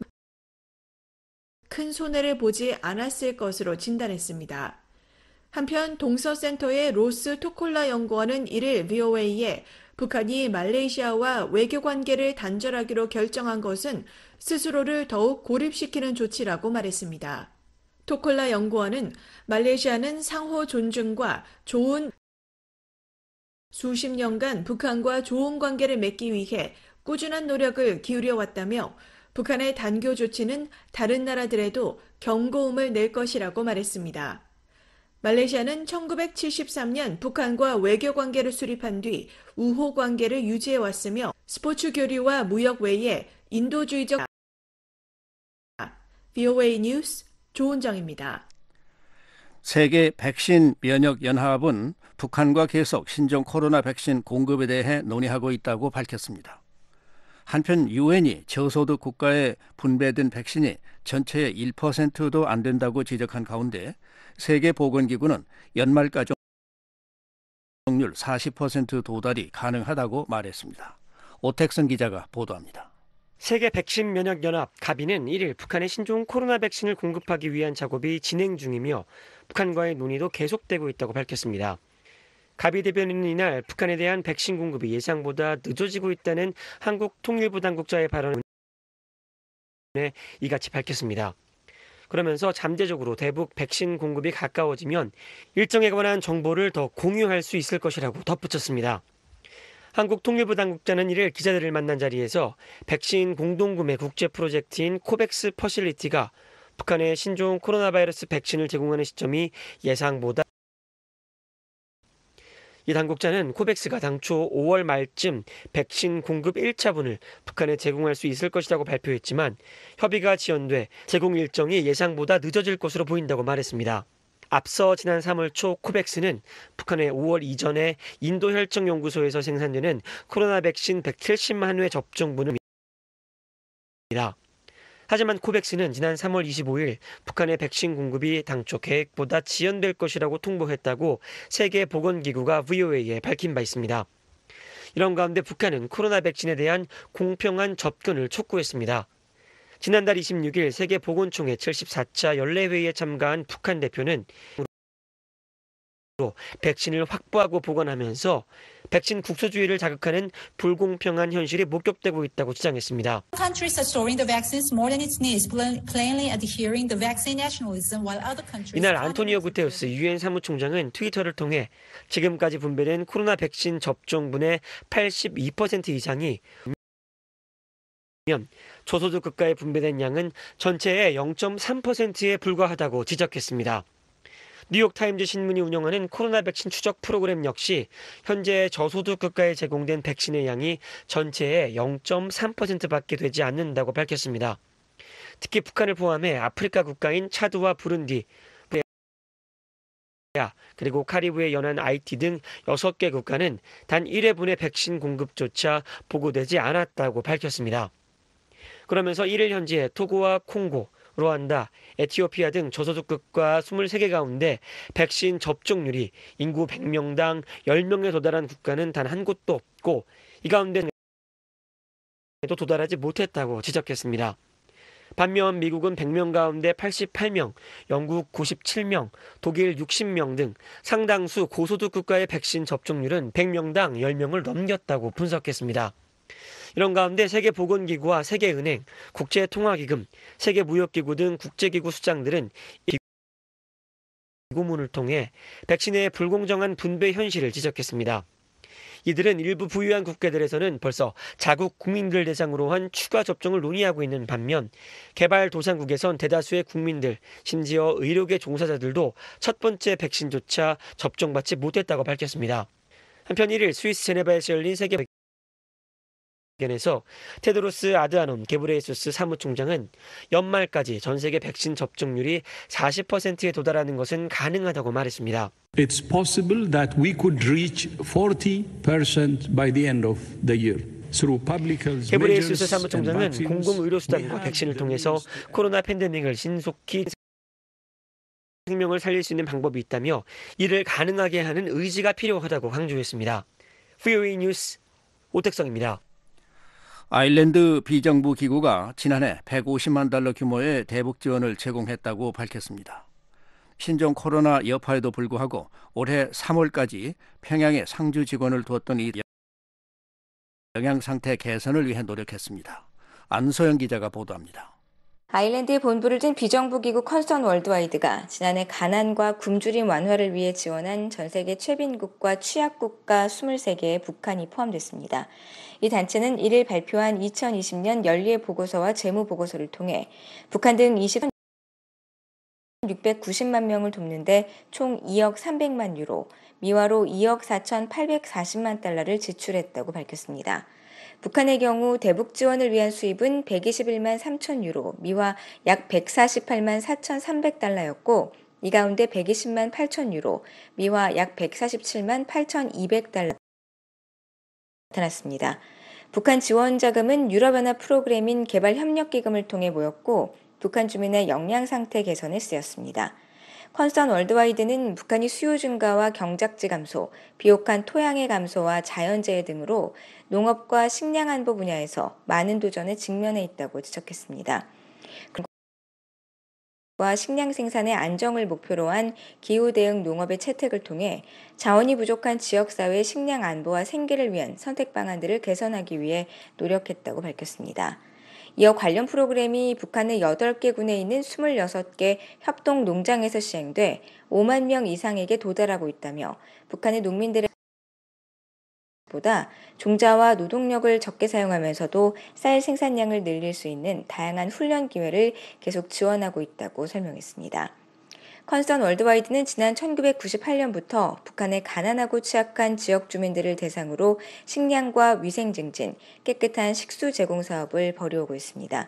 큰 손해를 보지 않았을 것으로 진단했습니다. 한편 동서센터의 로스 토콜라 연구원은 1일 VOA에 북한이 말레이시아와 외교관계를 단절하기로 결정한 것은 스스로를 더욱 고립시키는 조치라고 말했습니다. 토콜라 연구원은 말레이시아는 상호 존중과 수십 년간 북한과 좋은 관계를 맺기 위해 꾸준한 노력을 기울여왔다며 북한의 단교 조치는 다른 나라들에도 경고음을 낼 것이라고 말했습니다. 말레이시아는 1973년 북한과 외교관계를 수립한 뒤 우호 관계를 유지해왔으며 스포츠 교류와 무역 외에 인도주의적 VOA 뉴스 조은정입니다. 세계 백신 면역 연합은 북한과 계속 신종 코로나 백신 공급에 대해 논의하고 있다고 밝혔습니다. 한편 유엔이 저소득 국가에 분배된 백신이 전체의 1%도 안 된다고 지적한 가운데 세계보건기구는 연말까지 접종률 40% 도달이 가능하다고 말했습니다. 오택선 기자가 보도합니다. 세계 백신 면역 연합 가비는 1일 북한의 신종 코로나 백신을 공급하기 위한 작업이 진행 중이며 북한과의 논의도 계속되고 있다고 밝혔습니다. 가비 대변인은 이날 북한에 대한 백신 공급이 예상보다 늦어지고 있다는 한국 통일부 당국자의 발언에 이같이 밝혔습니다. 그러면서 잠재적으로 대북 백신 공급이 가까워지면 일정에 관한 정보를 더 공유할 수 있을 것이라고 덧붙였습니다. 한국 통일부 당국자는 1일 기자들을 만난 자리에서 백신 공동구매 국제 프로젝트인 코백스 퍼실리티가 북한의 신종 코로나 바이러스 백신을 제공하는 시점이 예상보다 이 당국자는 코백스가 당초 5월 말쯤 백신 공급 1차분을 북한에 제공할 수 있을 것이라고 발표했지만 협의가 지연돼 제공 일정이 예상보다 늦어질 것으로 보인다고 말했습니다. 앞서 지난 3월 초 코백스는 북한의 5월 이전에 인도혈청연구소에서 생산되는 코로나 백신 170만 회 접종분을 하지만 코백스는 지난 3월 25일 북한의 백신 공급이 당초 계획보다 지연될 것이라고 통보했다고 세계보건기구가 VOA에 밝힌 바 있습니다. 이런 가운데 북한은 코로나 백신에 대한 공평한 접근을 촉구했습니다. 지난달 26일 세계보건총회 74차 연례회의에 참가한 북한 대표는 백신을 확보하고 보관하면서 백신 국소주의를 자극하는 불공평한 현실이 목격되고 있다고 주장했습니다. 이날 안토니오 구테우스 유엔 사무총장은 트위터를 통해 지금까지 분배된 코로나 백신 접종분의 82% 이상이 저소득 국가에 분배된 양은 전체의 0.3%에 불과하다고 지적했습니다. 뉴욕타임즈 신문이 운영하는 코로나 백신 추적 프로그램 역시 현재 저소득 국가에 제공된 백신의 양이 전체의 0.3%밖에 되지 않는다고 밝혔습니다. 특히 북한을 포함해 아프리카 국가인 차드와 부룬디, 그리고 카리브해 연안 하이티 등 6개 국가는 단 1회분의 백신 공급조차 보고되지 않았다고 밝혔습니다. 그러면서 1일 현재 토고와 콩고, 루안다, 에티오피아 등 저소득 국가 23개 가운데 백신 접종률이 인구 100명당 10명에 도달한 국가는 단 한 곳도 없고 이 가운데도 도달하지 못했다고 지적했습니다. 반면 미국은 100명 가운데 88명, 영국 97명, 독일 60명 등 상당수 고소득 국가의 백신 접종률은 100명당 10명을 넘겼다고 분석했습니다. 이런 가운데 세계보건기구와 세계은행, 국제통화기금, 세계무역기구 등 국제기구 수장들은 이 기구문을 통해 백신의 불공정한 분배 현실을 지적했습니다. 이들은 일부 부유한 국가들에서는 벌써 자국 국민들 대상으로 한 추가 접종을 논의하고 있는 반면 개발도상국에선 대다수의 국민들, 심지어 의료계 종사자들도 첫 번째 백신조차 접종받지 못했다고 밝혔습니다. 한편 1일 스위스 제네바에서 열린 세계 에서 테드로스 아드하놈 게브레예수스 사무총장은 연말까지 전 세계 백신 접종률이 40%에 도달하는 것은 가능하다고 말했습니다. It's possible that we could reach 40% by the end of the year. 게브레예수스 사무총장은 공공의료수단과 백신을 통해서 코로나 팬데믹을 신속히 생명을 살릴 수 있는 방법이 있다며 이를 가능하게 하는 의지가 필요하다고 강조했습니다. VOA 뉴스 오택성입니다. 아일랜드 비정부 기구가 지난해 150만 달러 규모의 대북 지원을 제공했다고 밝혔습니다. 신종 코로나 여파에도 불구하고 올해 3월까지 평양에 상주 직원을 두었던 이 영양 상태 개선을 위해 노력했습니다. 안소영 기자가 보도합니다. 아일랜드에 본부를 둔 비정부기구 컨선 월드와이드가 지난해 가난과 굶주림 완화를 위해 지원한 전 세계 최빈국과 취약국가 23개에 북한이 포함됐습니다. 이 단체는 1일 발표한 2020년 연례 보고서와 재무 보고서를 통해 북한 등 690만 명을 돕는데 총 2억 300만 유로, 미화로 2억 4,840만 달러를 지출했다고 밝혔습니다. 북한의 경우 대북 지원을 위한 수입은 121만 3천 유로, 미화 약 148만 4,300달러였고 이 가운데 120만 8천 유로, 미화 약 147만 8,200달러 나타났습니다. 북한 지원 자금은 유럽연합 프로그램인 개발협력기금을 통해 모였고 북한 주민의 영양 상태 개선에 쓰였습니다. 컨선 월드와이드는 북한이 수요 증가와 경작지 감소, 비옥한 토양의 감소와 자연재해 등으로 농업과 식량 안보 분야에서 많은 도전에 직면해 있다고 지적했습니다. 식량 생산의 안정을 목표로 한 기후 대응 농업의 채택을 통해 자원이 부족한 지역사회의 식량 안보와 생계를 위한 선택 방안들을 개선하기 위해 노력했다고 밝혔습니다. 이어 관련 프로그램이 북한의 8개 군에 있는 26개 협동 농장에서 시행돼 5만 명 이상에게 도달하고 있다며 북한의 농민들의 방식보다 종자와 노동력을 적게 사용하면서도 쌀 생산량을 늘릴 수 있는 다양한 훈련 기회를 계속 지원하고 있다고 설명했습니다. 컨선 월드와이드는 지난 1998년부터 북한의 가난하고 취약한 지역 주민들을 대상으로 식량과 위생 증진, 깨끗한 식수 제공 사업을 벌여오고 있습니다.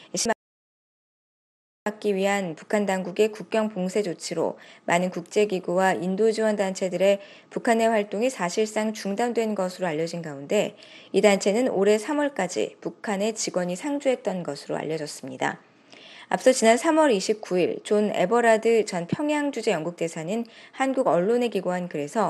막기 위한 북한 당국의 국경 봉쇄 조치로 많은 국제기구와 인도 지원 단체들의 북한의 활동이 사실상 중단된 것으로 알려진 가운데 이 단체는 올해 3월까지 북한의 직원이 상주했던 것으로 알려졌습니다. 앞서 지난 3월 29일 존 에버라드 전 평양주재 영국대사는 한국 언론에 기고한 글에서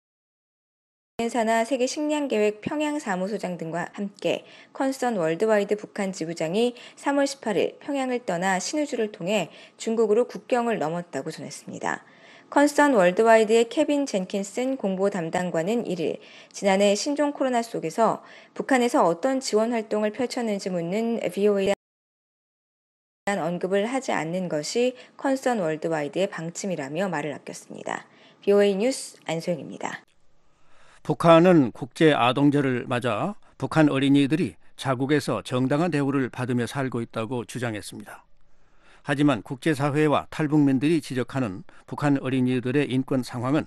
유엔사나 세계식량계획 평양사무소장 등과 함께 컨선 월드와이드 북한 지부장이 3월 18일 평양을 떠나 신우주를 통해 중국으로 국경을 넘었다고 전했습니다. 컨선 월드와이드의 케빈 젠킨슨 공보 담당관은 1일 지난해 신종 코로나 속에서 북한에서 어떤 지원 활동을 펼쳤는지 묻는 VOA에 대한 언급을 하지 않는 것이 컨선 월드와이드의 방침이라며 말을 아꼈습니다. VOA 뉴스 안소영입니다. 북한은 국제 아동절을 맞아 북한 어린이들이 자국에서 정당한 대우를 받으며 살고 있다고 주장했습니다. 하지만 국제사회와 탈북민들이 지적하는 북한 어린이들의 인권 상황은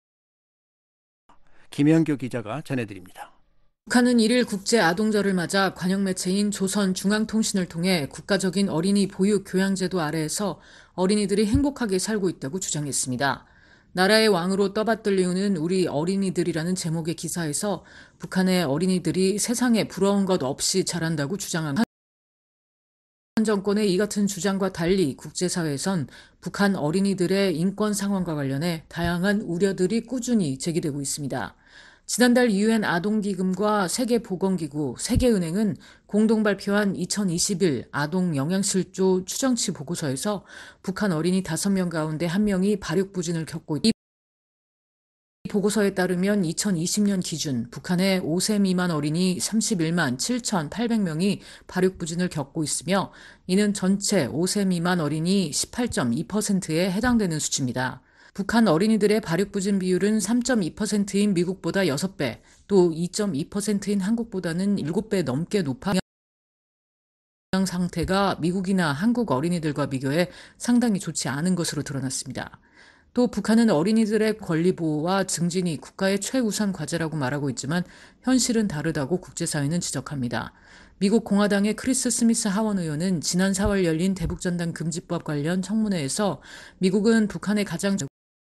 김영규 기자가 전해드립니다. 북한은 1일 국제 아동절을 맞아 관영 매체인 조선중앙통신을 통해 국가적인 어린이 보육 교양제도 아래에서 어린이들이 행복하게 살고 있다고 주장했습니다. 나라의 왕으로 떠받들 이유는 우리 어린이들이라는 제목의 기사에서 북한의 어린이들이 세상에 부러운 것 없이 자란다고 주장한 북한 정권의 이 같은 주장과 달리 국제사회에선 북한 어린이들의 인권 상황과 관련해 다양한 우려들이 꾸준히 제기되고 있습니다. 지난달 유엔 아동기금과 세계보건기구, 세계은행은 공동 발표한 2021 아동 영양실조 추정치 보고서에서 북한 어린이 5명 가운데 1명이 발육부진을 겪고 있다. 이 보고서에 따르면 2020년 기준 북한의 5세 미만 어린이 31만 7,800명이 발육부진을 겪고 있으며 이는 전체 5세 미만 어린이 18.2%에 해당되는 수치입니다. 북한 어린이들의 발육부진 비율은 3.2%인 미국보다 6배, 또 2.2%인 한국보다는 7배 넘게 높아 영양 상태가 미국이나 한국 어린이들과 비교해 상당히 좋지 않은 것으로 드러났습니다. 또 북한은 어린이들의 권리 보호와 증진이 국가의 최우선 과제라고 말하고 있지만 현실은 다르다고 국제사회는 지적합니다. 미국 공화당의 크리스 스미스 하원 의원은 지난 4월 열린 대북전단 금지법 관련 청문회에서 미국은 북한의 가장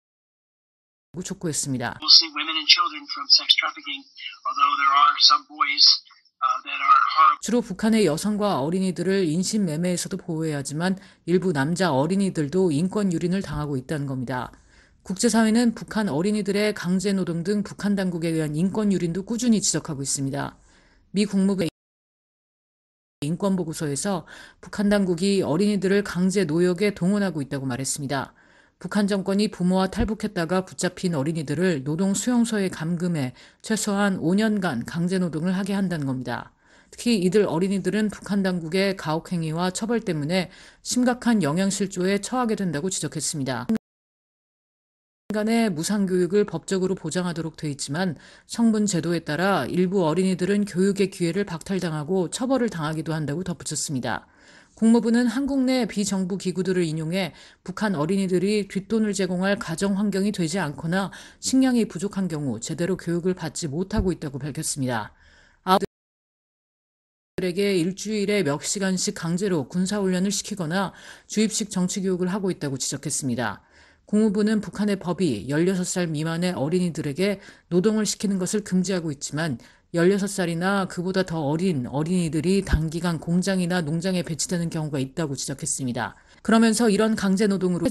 촉구했습니다. 주로 북한의 여성과 어린이들을 인신매매에서도 보호해야 하지만 일부 남자 어린이들도 인권 유린을 당하고 있다는 겁니다. 국제사회는 북한 어린이들의 강제노동 등 북한 당국에 의한 인권 유린도 꾸준히 지적하고 있습니다. 미 국무부의 인권보고서에서 북한 당국이 어린이들을 강제 노역에 동원하고 있다고 말했습니다. 북한 정권이 부모와 탈북했다가 붙잡힌 어린이들을 노동 수용소에 감금해 최소한 5년간 강제노동을 하게 한다는 겁니다. 특히 이들 어린이들은 북한 당국의 가혹행위와 처벌 때문에 심각한 영양실조에 처하게 된다고 지적했습니다. 간의 무상교육을 법적으로 보장하도록 돼 있지만 성분 제도에 따라 일부 어린이들은 교육의 기회를 박탈당하고 처벌을 당하기도 한다고 덧붙였습니다. 국무부는 한국 내 비정부 기구들을 인용해 북한 어린이들이 뒷돈을 제공할 가정 환경이 되지 않거나 식량이 부족한 경우 제대로 교육을 받지 못하고 있다고 밝혔습니다. 아이들에게 일주일에 몇 시간씩 강제로 군사훈련을 시키거나 주입식 정치교육을 하고 있다고 지적했습니다. 국무부는 북한의 법이 16살 미만의 어린이들에게 노동을 시키는 것을 금지하고 있지만 16살이나 그보다 더 어린 어린이들이 단기간 공장이나 농장에 배치되는 경우가 있다고 지적했습니다. 그러면서 이런 강제노동으로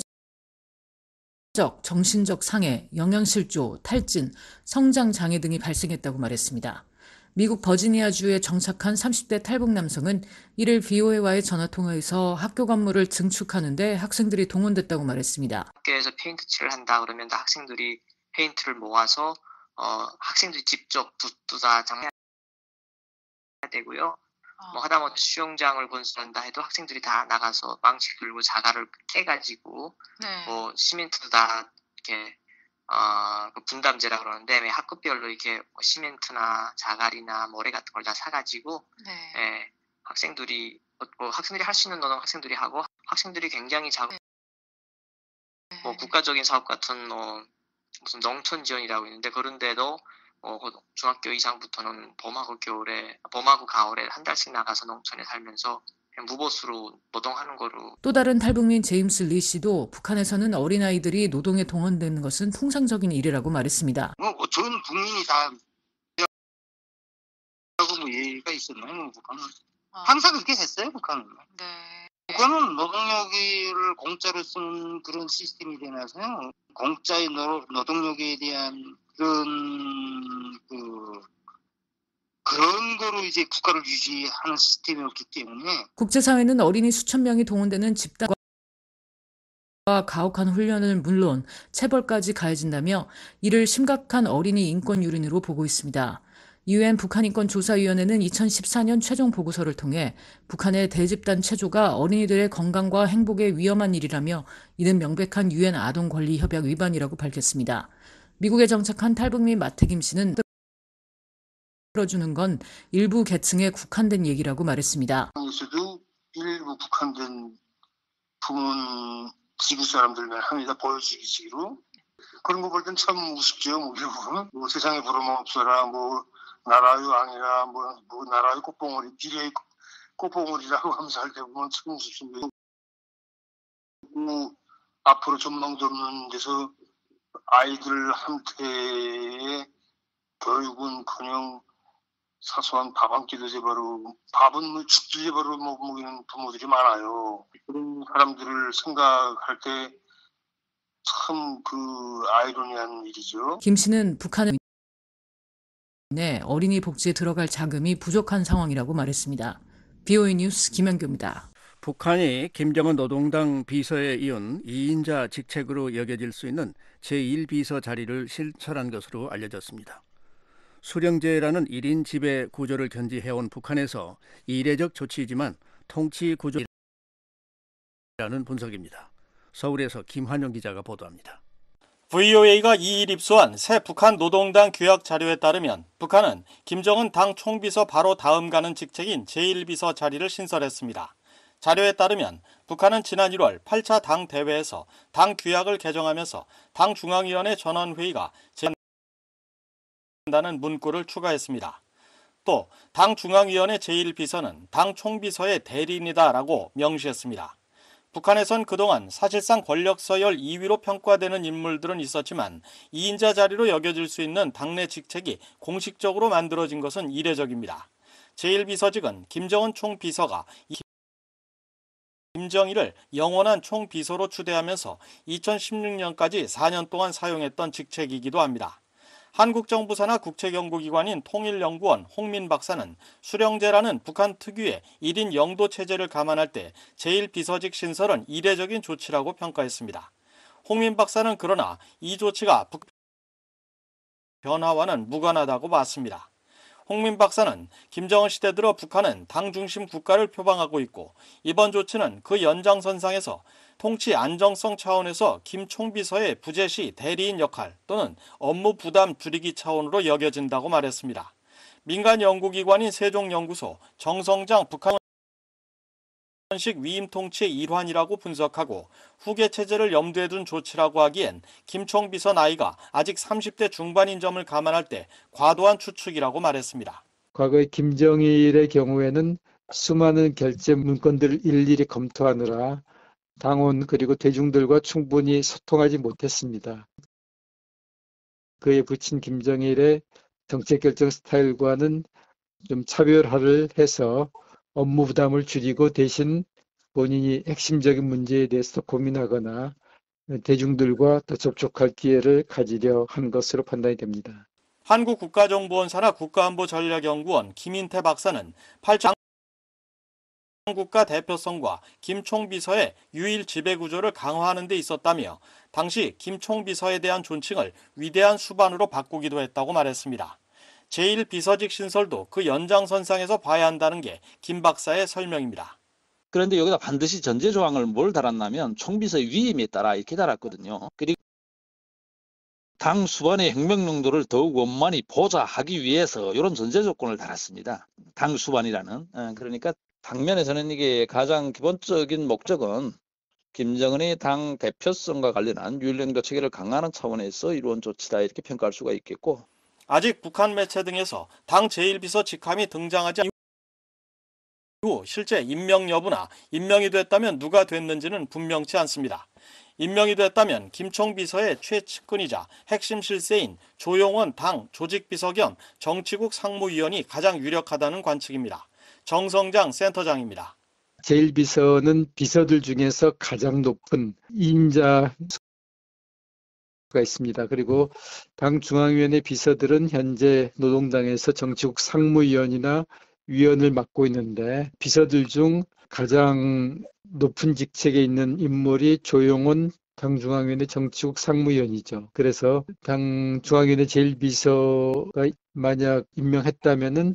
정신적 상해, 영양실조, 탈진, 성장장애 등이 발생했다고 말했습니다. 미국 버지니아주에 정착한 30대 탈북 남성은 1일 VOA와의 전화통화에서 학교 건물을 증축하는데 학생들이 동원됐다고 말했습니다. 학교에서 페인트 칠을 한다 그러면 학생들이 페인트를 모아서 학생들이 직접 붓도 다 장해야 되고요. 뭐 하다못해 수영장을 건설한다 해도 학생들이 다 나가서 망치 들고 자갈을 깨가지고 뭐 시멘트도 다 이렇게 그 분담제라 그러는데 매 학급별로 이렇게 뭐 시멘트나 자갈이나 모래 같은 걸 다 사가지고 예, 학생들이 할 수 있는 노동 학생들이 하고 학생들이 굉장히 뭐 국가적인 사업 같은 무슨 농촌 지원이라고 있는데 그런데도 중학교 이상부터는 봄하고 가을에 한 달씩 나가서 농촌에 살면서 무보수로 노동하는 거로. 또 다른 탈북민 제임스 리 씨도 북한에서는 어린아이들이 노동에 동원되는 것은 통상적인 일이라고 말했습니다. 전 국민이 다 뭐 예의가 있었나요? 북한은 항상 그렇게 했어요. 북한은. 북한은 노동력을 공짜로 쓰는 그런 시스템이 되나서요. 공짜의 노동력에 대한 그런 거로 이제 국가를 유지하는 시스템이었기 때문에 국제사회는 어린이 수천 명이 동원되는 집단과 가혹한 훈련을 물론 체벌까지 가해진다며 이를 심각한 어린이 인권 유린으로 보고 있습니다. UN 북한인권조사위원회는 2014년 최종 보고서를 통해 북한의 대집단 체조가 어린이들의 건강과 행복에 위험한 일이라며 이는 명백한 UN 아동권리협약 위반이라고 밝혔습니다. 미국에 정착한 탈북민 마태김 씨는 들어주는 건 일부 계층에 국한된 얘기라고 말했습니다. 에서도 일부 국한된 부문 지구 사람들만 합니다. 보여주기식으로. 그런 거 볼 땐 참 우습죠. 뭐 세상에 부러움 없어라. 나라의 왕이라 나라의 꽃봉오리 미래의 꽃봉오리라고 하면서 할 때 보면 참 우습습니다. 앞으로 전망도 없는 데서 아이들한테 교육은커녕 사소한 밥 한 끼도 제바로 밥은 죽도 제바로 못 먹이는 부모들이 많아요. 그런 사람들을 생각할 때 참 아이러니한 일이죠. 김 씨는 북한은 어린이 복지에 들어갈 자금이 부족한 상황이라고 말했습니다. BOE 뉴스 김현규입니다. 북한이 김정은 노동당 비서에 이은 2인자 직책으로 여겨질 수 있는 제1비서 자리를 실천한 것으로 알려졌습니다. 수령제라는 1인 지배 구조를 견지해온 북한에서 이례적 조치이지만 통치 구조라는 분석입니다. 서울에서 김환영 기자가 보도합니다. VOA가 2일 입수한 새 북한 노동당 규약 자료에 따르면 북한은 김정은 당 총비서 바로 다음 가는 직책인 제1비서 자리를 신설했습니다. 자료에 따르면 북한은 지난 1월 8차 당 대회에서 당 규약을 개정하면서 당 중앙위원회 전원회의가 제한다는 문구를 추가했습니다. 또 당 중앙위원회 제1비서는 당 총비서의 대리인이다라고 명시했습니다. 북한에선 그동안 사실상 권력 서열 2위로 평가되는 인물들은 있었지만 2인자 자리로 여겨질 수 있는 당내 직책이 공식적으로 만들어진 것은 이례적입니다. 제1비서직은 김정은 총비서가 김정일을 영원한 총비서로 추대하면서 2016년까지 4년 동안 사용했던 직책이기도 합니다. 한국정부사나 국책연구기관인 통일연구원 홍민 박사는 수령제라는 북한 특유의 1인 영도 체제를 감안할 때 제1비서직 신설은 이례적인 조치라고 평가했습니다. 홍민 박사는 그러나 이 조치가 변화와는 무관하다고 봤습니다. 홍민 박사는 김정은 시대 들어 북한은 당 중심 국가를 표방하고 있고 이번 조치는 그 연장선상에서 통치 안정성 차원에서 김 총비서의 부재시 대리인 역할 또는 업무 부담 줄이기 차원으로 여겨진다고 말했습니다. 민간 연구기관인 세종연구소 정성장 북한식 위임 통치의 일환이라고 분석하고 후계 체제를 염두에 둔 조치라고 하기엔 김 총비서 나이가 아직 30대 중반인 점을 감안할 때 과도한 추측이라고 말했습니다. 과거의 김정일의 경우에는 수많은 결재 문건들을 일일이 검토하느라 당원 그리고 대중들과 충분히 소통하지 못했습니다. 그에 붙인 김정일의 정책 결정 스타일과는 좀 차별화를 해서 업무 부담을 줄이고 대신 본인이 핵심적인 문제에 대해서 고민하거나 대중들과 더 접촉할 기회를 가지려 한 것으로 판단이 됩니다. 한국국가정보원사나 국가안보전략연구원 김인태 박사는 8차 국가 대표성과 김 총비서의 유일 지배구조를 강화하는 데 있었다며 당시 김 총비서에 대한 존칭을 위대한 수반으로 바꾸기도 했다고 말했습니다. 제1비서직 신설도 그 연장선상에서 봐야 한다는 게 김 박사의 설명입니다. 그런데 여기다 반드시 전제 조항을 뭘 달았냐면 총비서의 위임에 따라 이렇게 달았거든요. 그리고 당 수반의 혁명용도를 더욱 원만히 보좌 하기 위해서 이런 전제 조건을 달았습니다. 당 수반이라는. 그러니까 당면에서는 이게 가장 기본적인 목적은 김정은의 당 대표성과 관련한 윤리용도 체계를 강화하는 차원에서 이루어진 조치다 이렇게 평가할 수가 있겠고, 아직 북한 매체 등에서 당 제1비서 직함이 등장하지 않은 이후 실제 임명 여부나 임명이 됐다면 누가 됐는지는 분명치 않습니다. 임명이 됐다면 김총비서의 최측근이자 핵심 실세인 조용원 당 조직비서 겸 정치국 상무위원이 가장 유력하다는 관측입니다. 정성장 센터장입니다. 제1비서는 비서들 중에서 가장 높은 임자가 있습니다. 그리고 당 중앙위원회 비서들은 현재 노동당에서 정치국 상무위원이나 위원을 맡고 있는데, 비서들 중 가장 높은 직책에 있는 인물이 조용원 당중앙위원회 정치국 상무위원이죠. 그래서 당중앙위원회 제1비서가 만약 임명했다면은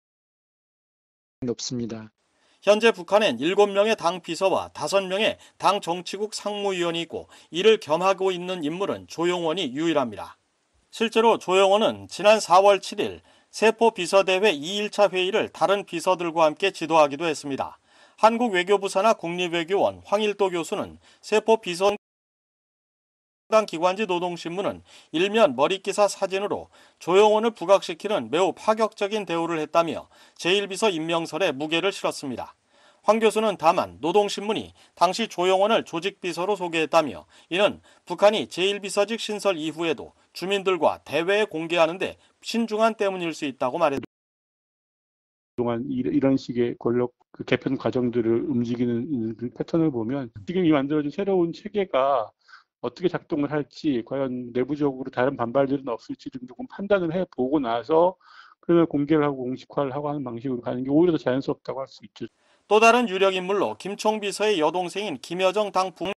높습니다. 현재 북한엔 7명의 당 비서와 5명의 당 정치국 상무위원이 있고 이를 겸하고 있는 인물은 조용원이 유일합니다. 실제로 조용원은 지난 4월 7일 세포 비서대회 2일차 회의를 다른 비서들과 함께 지도하기도 했습니다. 한국 외교부 산하 국립외교원 황일도 교수는 세포 비서 당 기관지 노동신문은 일면 머릿기사 사진으로 조용원을 부각시키는 매우 파격적인 대우를 했다며 제1비서 임명설에 무게를 실었습니다. 황 교수는 다만 노동신문이 당시 조용원을 조직비서로 소개했다며 이는 북한이 제1비서직 신설 이후에도 주민들과 대외에 공개하는데 신중한 때문일 수 있다고 말했습니다. 그동안 이런 식의 권력 개편 과정들을 움직이는 패턴을 보면 지금 이 만들어진 새로운 체계가 어떻게 작동을 할지, 과연 내부적으로 다른 반발들은 없을지 좀 조금 판단을 해보고 나서 그걸 공개를 하고 공식화를 하고 하는 방식으로 가는 게 오히려 더 자연스럽다고 할 수 있죠. 또 다른 유력 인물로 김총비서의 여동생인 김여정 당 부의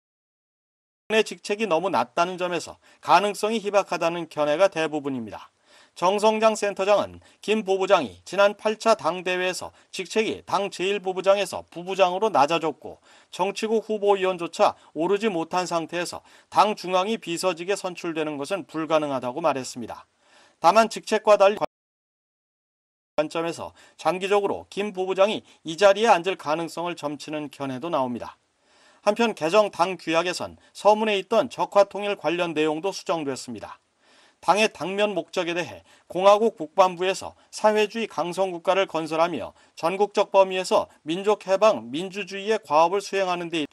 직책이 너무 낮다는 점에서 가능성이 희박하다는 견해가 대부분입니다. 정성장 센터장은 김 부부장이 지난 8차 당대회에서 직책이 당 제1부부장에서 부부장으로 낮아졌고 정치국 후보위원조차 오르지 못한 상태에서 당 중앙위 비서직에 선출되는 것은 불가능하다고 말했습니다. 다만 직책과 달리 관점에서 장기적으로 김 부부장이 이 자리에 앉을 가능성을 점치는 견해도 나옵니다. 한편 개정 당 규약에선 서문에 있던 적화통일 관련 내용도 수정됐습니다. 당의 당면 목적에 대해 공화국 국방부에서 사회주의 강성국가를 건설하며 전국적 범위에서 민족해방, 민주주의의 과업을 수행하는 데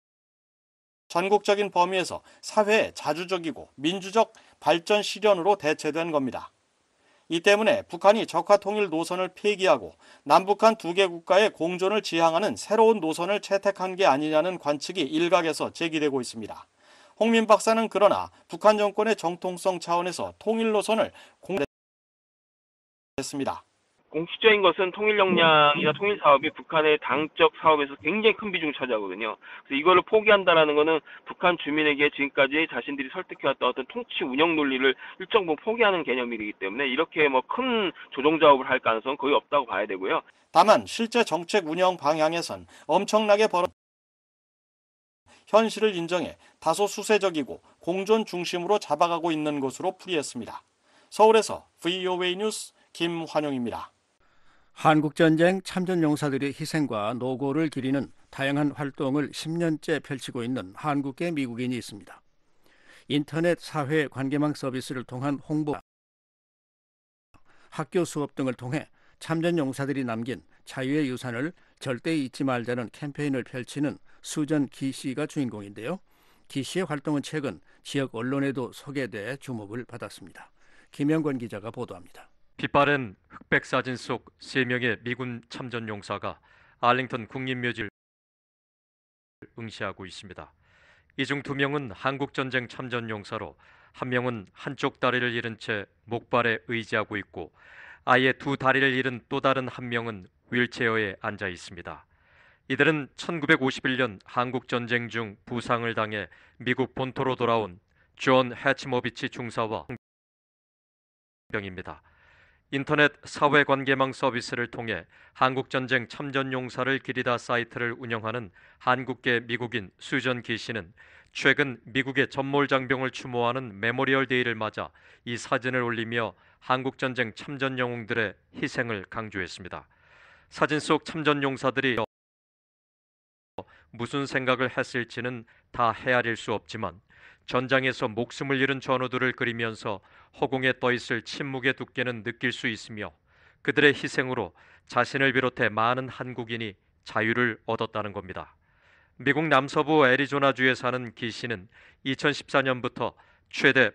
전국적인 범위에서 사회의 자주적이고 민주적 발전 실현으로 대체된 겁니다. 이 때문에 북한이 적화통일 노선을 폐기하고 남북한 두 개 국가의 공존을 지향하는 새로운 노선을 채택한 게 아니냐는 관측이 일각에서 제기되고 있습니다. 홍민 박사는 그러나 북한 정권의 정통성 차원에서 통일 노선을 공개했습니다. 공식적인 것은 통일 역량이나 통일 사업이 북한의 당적 사업에서 굉장히 큰 비중을 차지하거든요. 그래서 이거를 포기한다라는 것은 북한 주민에게 지금까지 자신들이 설득해왔던 어떤 통치 운영 논리를 일정 부분 포기하는 개념이기 때문에 이렇게 큰 조정 작업을 할 가능성은 거의 없다고 봐야 되고요. 다만 실제 정책 운영 방향에선 엄청나게 현실을 인정해 다소 수세적이고 공존 중심으로 잡아가고 있는 것으로 풀이했습니다. 서울에서 VOA 뉴스 김환용입니다. 한국전쟁 참전용사들의 희생과 노고를 기리는 다양한 활동을 10년째 펼치고 있는 한국계 미국인이 있습니다. 인터넷 사회 관계망 서비스를 통한 홍보, 학교 수업 등을 통해 참전용사들이 남긴 자유의 유산을 절대 잊지 말자는 캠페인을 펼치는 수전 기 씨가 주인공인데요. 기 씨의 활동은 최근 지역 언론에도 소개돼 주목을 받았습니다. 김영권 기자가 보도합니다. 빛바랜 흑백 사진 속 3명의 미군 참전 용사가 알링턴 국립묘지를 응시하고 있습니다. 이 중 2명은 한국전쟁 참전 용사로 1명은 한쪽 다리를 잃은 채 목발에 의지하고 있고 아예 2 다리를 잃은 또 다른 1명은 휠체어에 앉아 있습니다. 이들은 1951년 한국전쟁 중 부상을 당해 미국 본토로 돌아온 존 해치모비치 중사와 병입니다. 인터넷 사회관계망 서비스를 통해 한국전쟁 참전용사를 기리다 사이트를 운영하는 한국계 미국인 수전 기 씨는 최근 미국의 전몰장병을 추모하는 메모리얼 데이를 맞아 이 사진을 올리며 한국전쟁 참전 영웅들의 희생을 강조했습니다. 사진 속 참전 용사들이 무슨 생각을 했을지는 다 헤아릴 수 없지만 전장에서 목숨을 잃은 전우들을 그리면서 허공에 떠있을 침묵의 두께는 느낄 수 있으며 그들의 희생으로 자신을 비롯해 많은 한국인이 자유를 얻었다는 겁니다. 미국 남서부 애리조나주에 사는 기 씨는 2014년부터 최대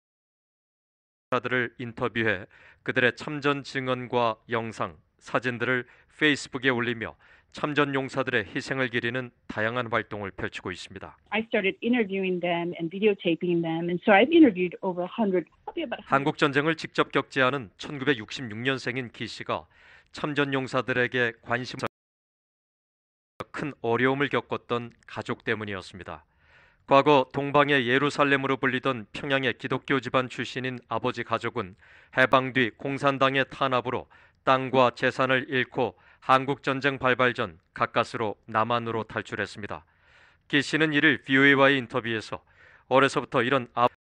백사들을 인터뷰해 그들의 참전 증언과 영상, 사진들을 페이스북에 올리며 참전 용사들의 희생을 기리는 다양한 활동을 펼치고 있습니다. I started interviewing them and videotaping them, and so I've interviewed over 100. 한국 전쟁을 직접 겪지 않은 1966년생인 기 씨가 참전 용사들에게 관심을 큰 어려움을 겪었던 가족 때문이었습니다. 과거 동방의 예루살렘으로 불리던 평양의 기독교 집안 출신인 아버지 가족은 해방 뒤 공산당의 탄압으로 땅과 재산을 잃고 한국전쟁 발발 전 가까스로 남한으로 탈출했습니다. 기 씨는 이를 VOA와의 인터뷰에서 어려서부터 이런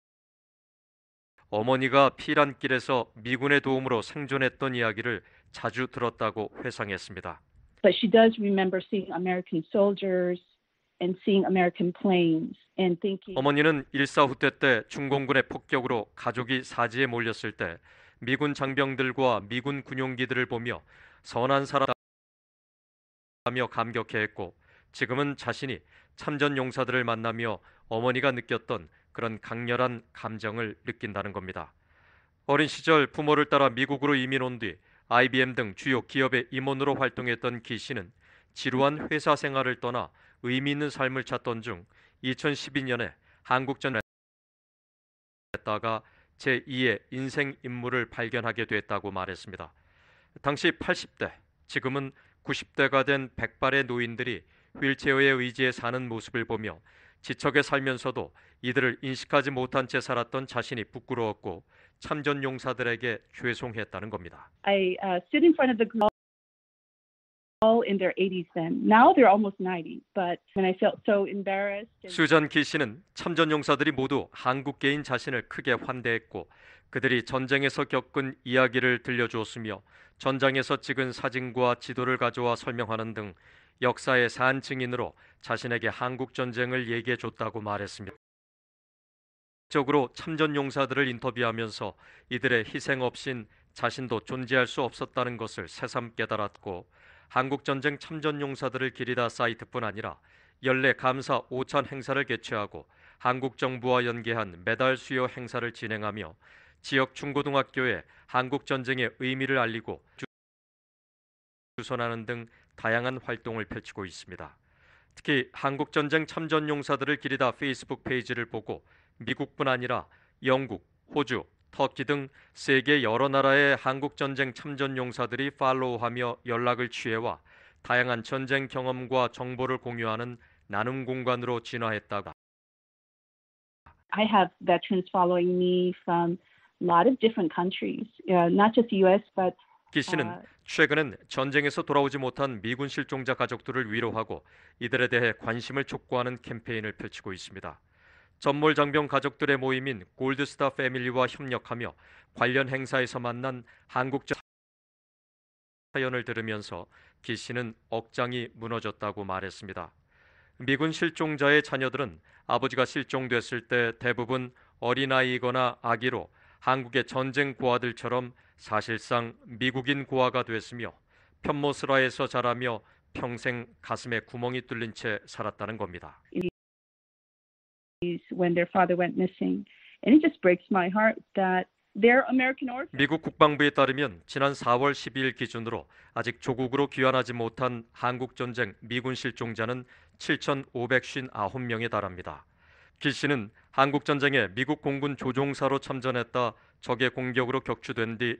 어머니가 피란길에서 미군의 도움으로 생존했던 이야기를 자주 들었다고 회상했습니다. But she does remember seeing American soldiers and seeing American planes and thinking. 어머니는 일사후퇴 때 중공군의 폭격으로 가족이 사지에 몰렸을 때 미군 장병들과 미군 군용기들을 보며 선한 사람이라며 감격해했고 지금은 자신이 참전 용사들을 만나며 어머니가 느꼈던 그런 강렬한 감정을 느낀다는 겁니다. 어린 시절 부모를 따라 미국으로 이민 온 뒤 IBM 등 주요 기업의 임원으로 활동했던 기 씨는 지루한 회사 생활을 떠나 의미 있는 삶을 찾던 중 2012년에 한국전쟁에 했다가 제2의 인생 임무를 발견하게 됐다고 말했습니다. 당시 80대, 지금은 90대가 된 백발의 노인들이 휠체어에 의지해 사는 모습을 보며 지척에 살면서도 이들을 인식하지 못한 채 살았던 자신이 부끄러웠고 참전 용사들에게 죄송했다는 겁니다. I stood in front of the girl all in their 80s then. Now they're almost 90, but when I felt so embarrassed. 수잔 기 씨는 참전 용사들이 모두 한국계인 자신을 크게 환대했고 그들이 전쟁에서 겪은 이야기를 들려주었으며 전장에서 찍은 사진과 지도를 가져와 설명하는 등 역사의 산 증인으로 자신에게 한국 전쟁을 얘기해 줬다고 말했습니다. 적으로 참전 용사들을 인터뷰하면서 이들의 희생 없인 자신도 존재할 수 없었다는 것을 새삼 깨달았고 한국 전쟁 참전 용사들을 기리다 사이트뿐 아니라 연례 감사 5찬 행사를 개최하고 한국 정부와 연계한 메달 수여 행사를 진행하며 지역 중고등학교에 한국 전쟁의 의미를 알리고 주선하는 등 다양한 활동을 펼치고 있습니다. 특히 한국 전쟁 참전 용사들을 기리다 페이스북 페이지를 보고 미국뿐 아니라 영국, 호주, 터키 등 세계 여러 나라의 한국 전쟁 참전 용사들이 팔로우하며 연락을 취해와 다양한 전쟁 경험과 정보를 공유하는 나눔 공간으로 진화했다고. I have veterans following me from a lot of different countries, not just the U.S. but. 기 씨는 최근엔 전쟁에서 돌아오지 못한 미군 실종자 가족들을 위로하고 이들에 대해 관심을 촉구하는 캠페인을 펼치고 있습니다. 전몰 장병 가족들의 모임인 골드스타 패밀리와 협력하며 관련 행사에서 만난 한국 사연을 들으면서 기 씨는 억장이 무너졌다고 말했습니다. 미군 실종자의 자녀들은 아버지가 실종됐을 때 대부분 어린아이거나 아기로 한국의 전쟁 고아들처럼 사실상 미국인 고아가 됐으며 편모스라에서 자라며 평생 가슴에 구멍이 뚫린 채 살았다는 겁니다. When their father went missing, and it just breaks my heart that they're American orphans. 미국 국방부에 따르면 지난 4월 12일 기준으로 아직 조국으로 귀환하지 못한 한국 전쟁 미군 실종자는 7,559명에 달합니다. 기 씨는 한국 전쟁에 미국 공군 조종사로 참전했다 적의 공격으로 격추된 뒤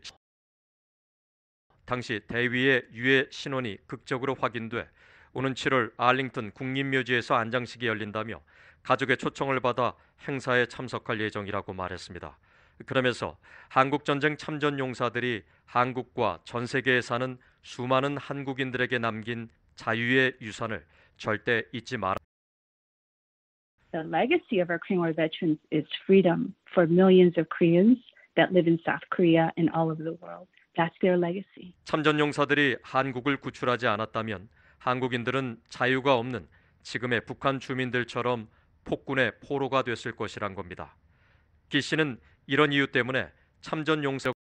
당시 대위의 유해 신원이 극적으로 확인돼 오는 7월 알링턴 국립묘지에서 안장식이 열린다며 가족의 초청을 받아 행사에 참석할 예정이라고 말했습니다. 그러면서 한국 전쟁 참전 용사들이 한국과 전 세계에 사는 수많은 한국인들에게 남긴 자유의 유산을 절대 잊지 마라. The legacy of our Korean War veterans is freedom for millions of Koreans that live in South Korea and all over the world. That's their legacy. 참전용사들이 한국을 구출하지 않았다면 한국인들은 자유가 없는 지금의 북한 주민들처럼 폭군의 포로가 됐을 것이란 겁니다. 기 씨는 이런 이유 때문에 참전용사를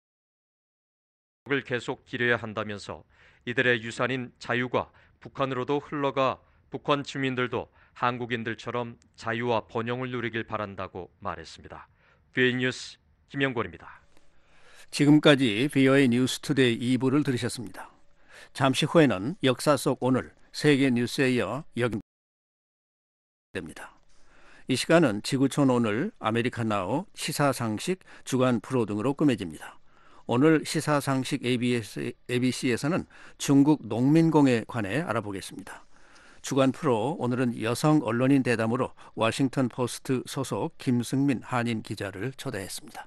계속 기려야 한다면서 이들의 유산인 자유가 북한으로도 흘러가 북한 주민들도 한국인들처럼 자유와 번영을 누리길 바란다고 말했습니다. VOA 뉴스 김영권입니다. 지금까지 VOA 뉴스투데이 2부를 들으셨습니다. 잠시 후에는 역사 속 오늘 세계 뉴스에 이어 여깁니다. 이 시간은 지구촌 오늘, 아메리카나우, 시사상식, 주간 프로 등으로 꾸며집니다. 오늘 시사상식 ABC에서는 중국 농민공에 관해 알아보겠습니다. 주간 프로 오늘은 여성 언론인 대담으로 워싱턴 포스트 소속 김승민 한인 기자를 초대했습니다.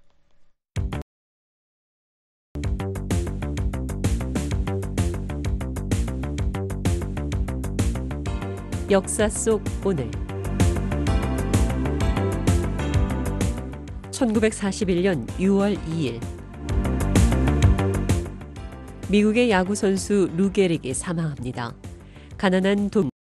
역사 속 오늘 1941년 6월 2일 미국의 야구 선수 루 게릭이 사망합니다. 가난한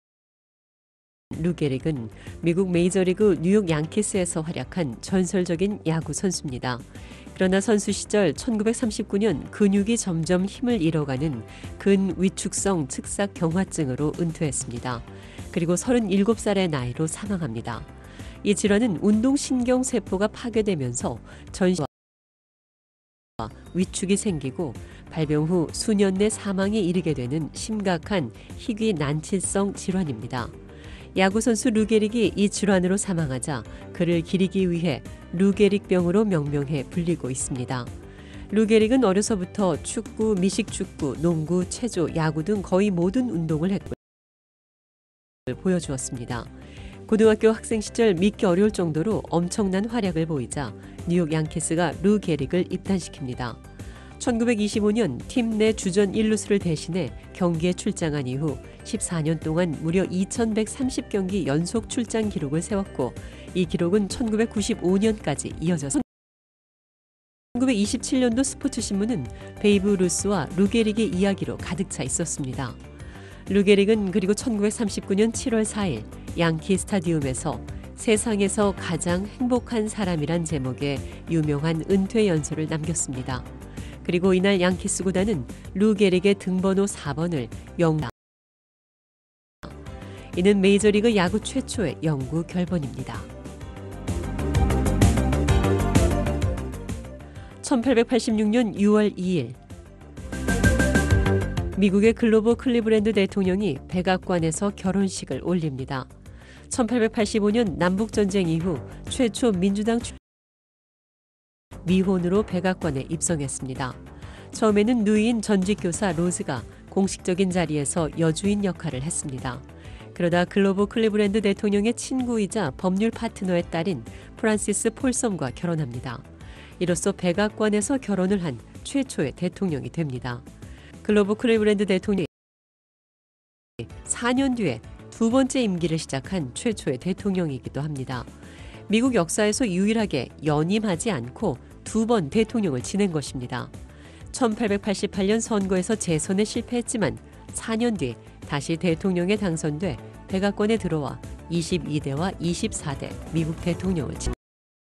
루 게릭은 미국 메이저리그 뉴욕 양키스에서 활약한 전설적인 야구 선수입니다. 그러나 선수 시절 1939년 근육이 점점 힘을 잃어가는 근위축성 측삭 경화증으로 은퇴했습니다. 그리고 37살의 나이로 사망합니다. 이 질환은 운동신경세포가 파괴되면서 전신과 위축이 생기고 발병 후 수년 내 사망에 이르게 되는 심각한 희귀 난치성 질환입니다. 야구선수 루 게릭이 이 질환으로 사망하자 그를 기리기 위해 루 게릭병으로 명명해 불리고 있습니다. 루 게릭은 어려서부터 축구, 미식축구, 농구, 체조, 야구 등 거의 모든 운동을 했고 보여주었습니다. 고등학교 학생 시절 믿기 어려울 정도로 엄청난 활약을 보이자 뉴욕 양키스가 루 게릭을 입단시킵니다. 1925년 팀 내 주전 1루수를 대신해 경기에 출장한 이후 14년 동안 무려 2130경기 연속 출장 기록을 세웠고 이 기록은 1995년까지 이어져서 1927년도 스포츠신문은 베이브 루스와 루 게릭의 이야기로 가득 차 있었습니다. 루 게릭은 그리고 1939년 7월 4일 양키 스타디움에서 세상에서 가장 행복한 사람이란 제목의 유명한 은퇴 연설을 남겼습니다. 그리고 이날 양키스 구단은 루 게릭의 등번호 4번을 영구. 이는 메이저리그 야구 최초의 영구 결번입니다. 1886년 6월 2일 미국의 글로버 클리브랜드 대통령이 백악관에서 결혼식을 올립니다. 1885년 남북전쟁 이후 최초 민주당 미혼으로 백악관에 입성했습니다. 처음에는 누이인 전직 교사 로즈가 공식적인 자리에서 여주인 역할을 했습니다. 그러다 글로버 클리브랜드 대통령의 친구이자 법률 파트너의 딸인 프란시스 폴섬과 결혼합니다. 이로써 백악관에서 결혼을 한 최초의 대통령이 됩니다. 글로버 클리브랜드 대통령이 4년 뒤에 두 번째 임기를 시작한 최초의 대통령이기도 합니다. 미국 역사에서 유일하게 연임하지 않고 두 번 대통령을 지낸 것입니다. 1888년 선거에서 재선에 실패했지만 4년 뒤 다시 대통령에 당선돼 백악관에 들어와 22대와 24대 미국 대통령을 지냈습니다.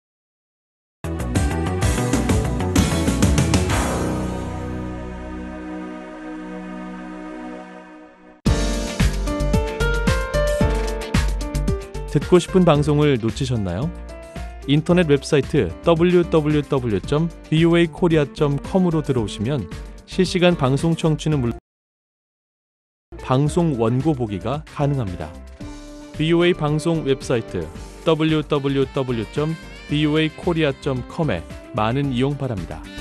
듣고 싶은 방송을 놓치셨나요? 인터넷 웹사이트 www.voakorea.com으로 들어오시면 실시간 방송 청취는 물론 방송 원고 보기가 가능합니다. VOA 방송 웹사이트 www.voakorea.com에 많은 이용 바랍니다.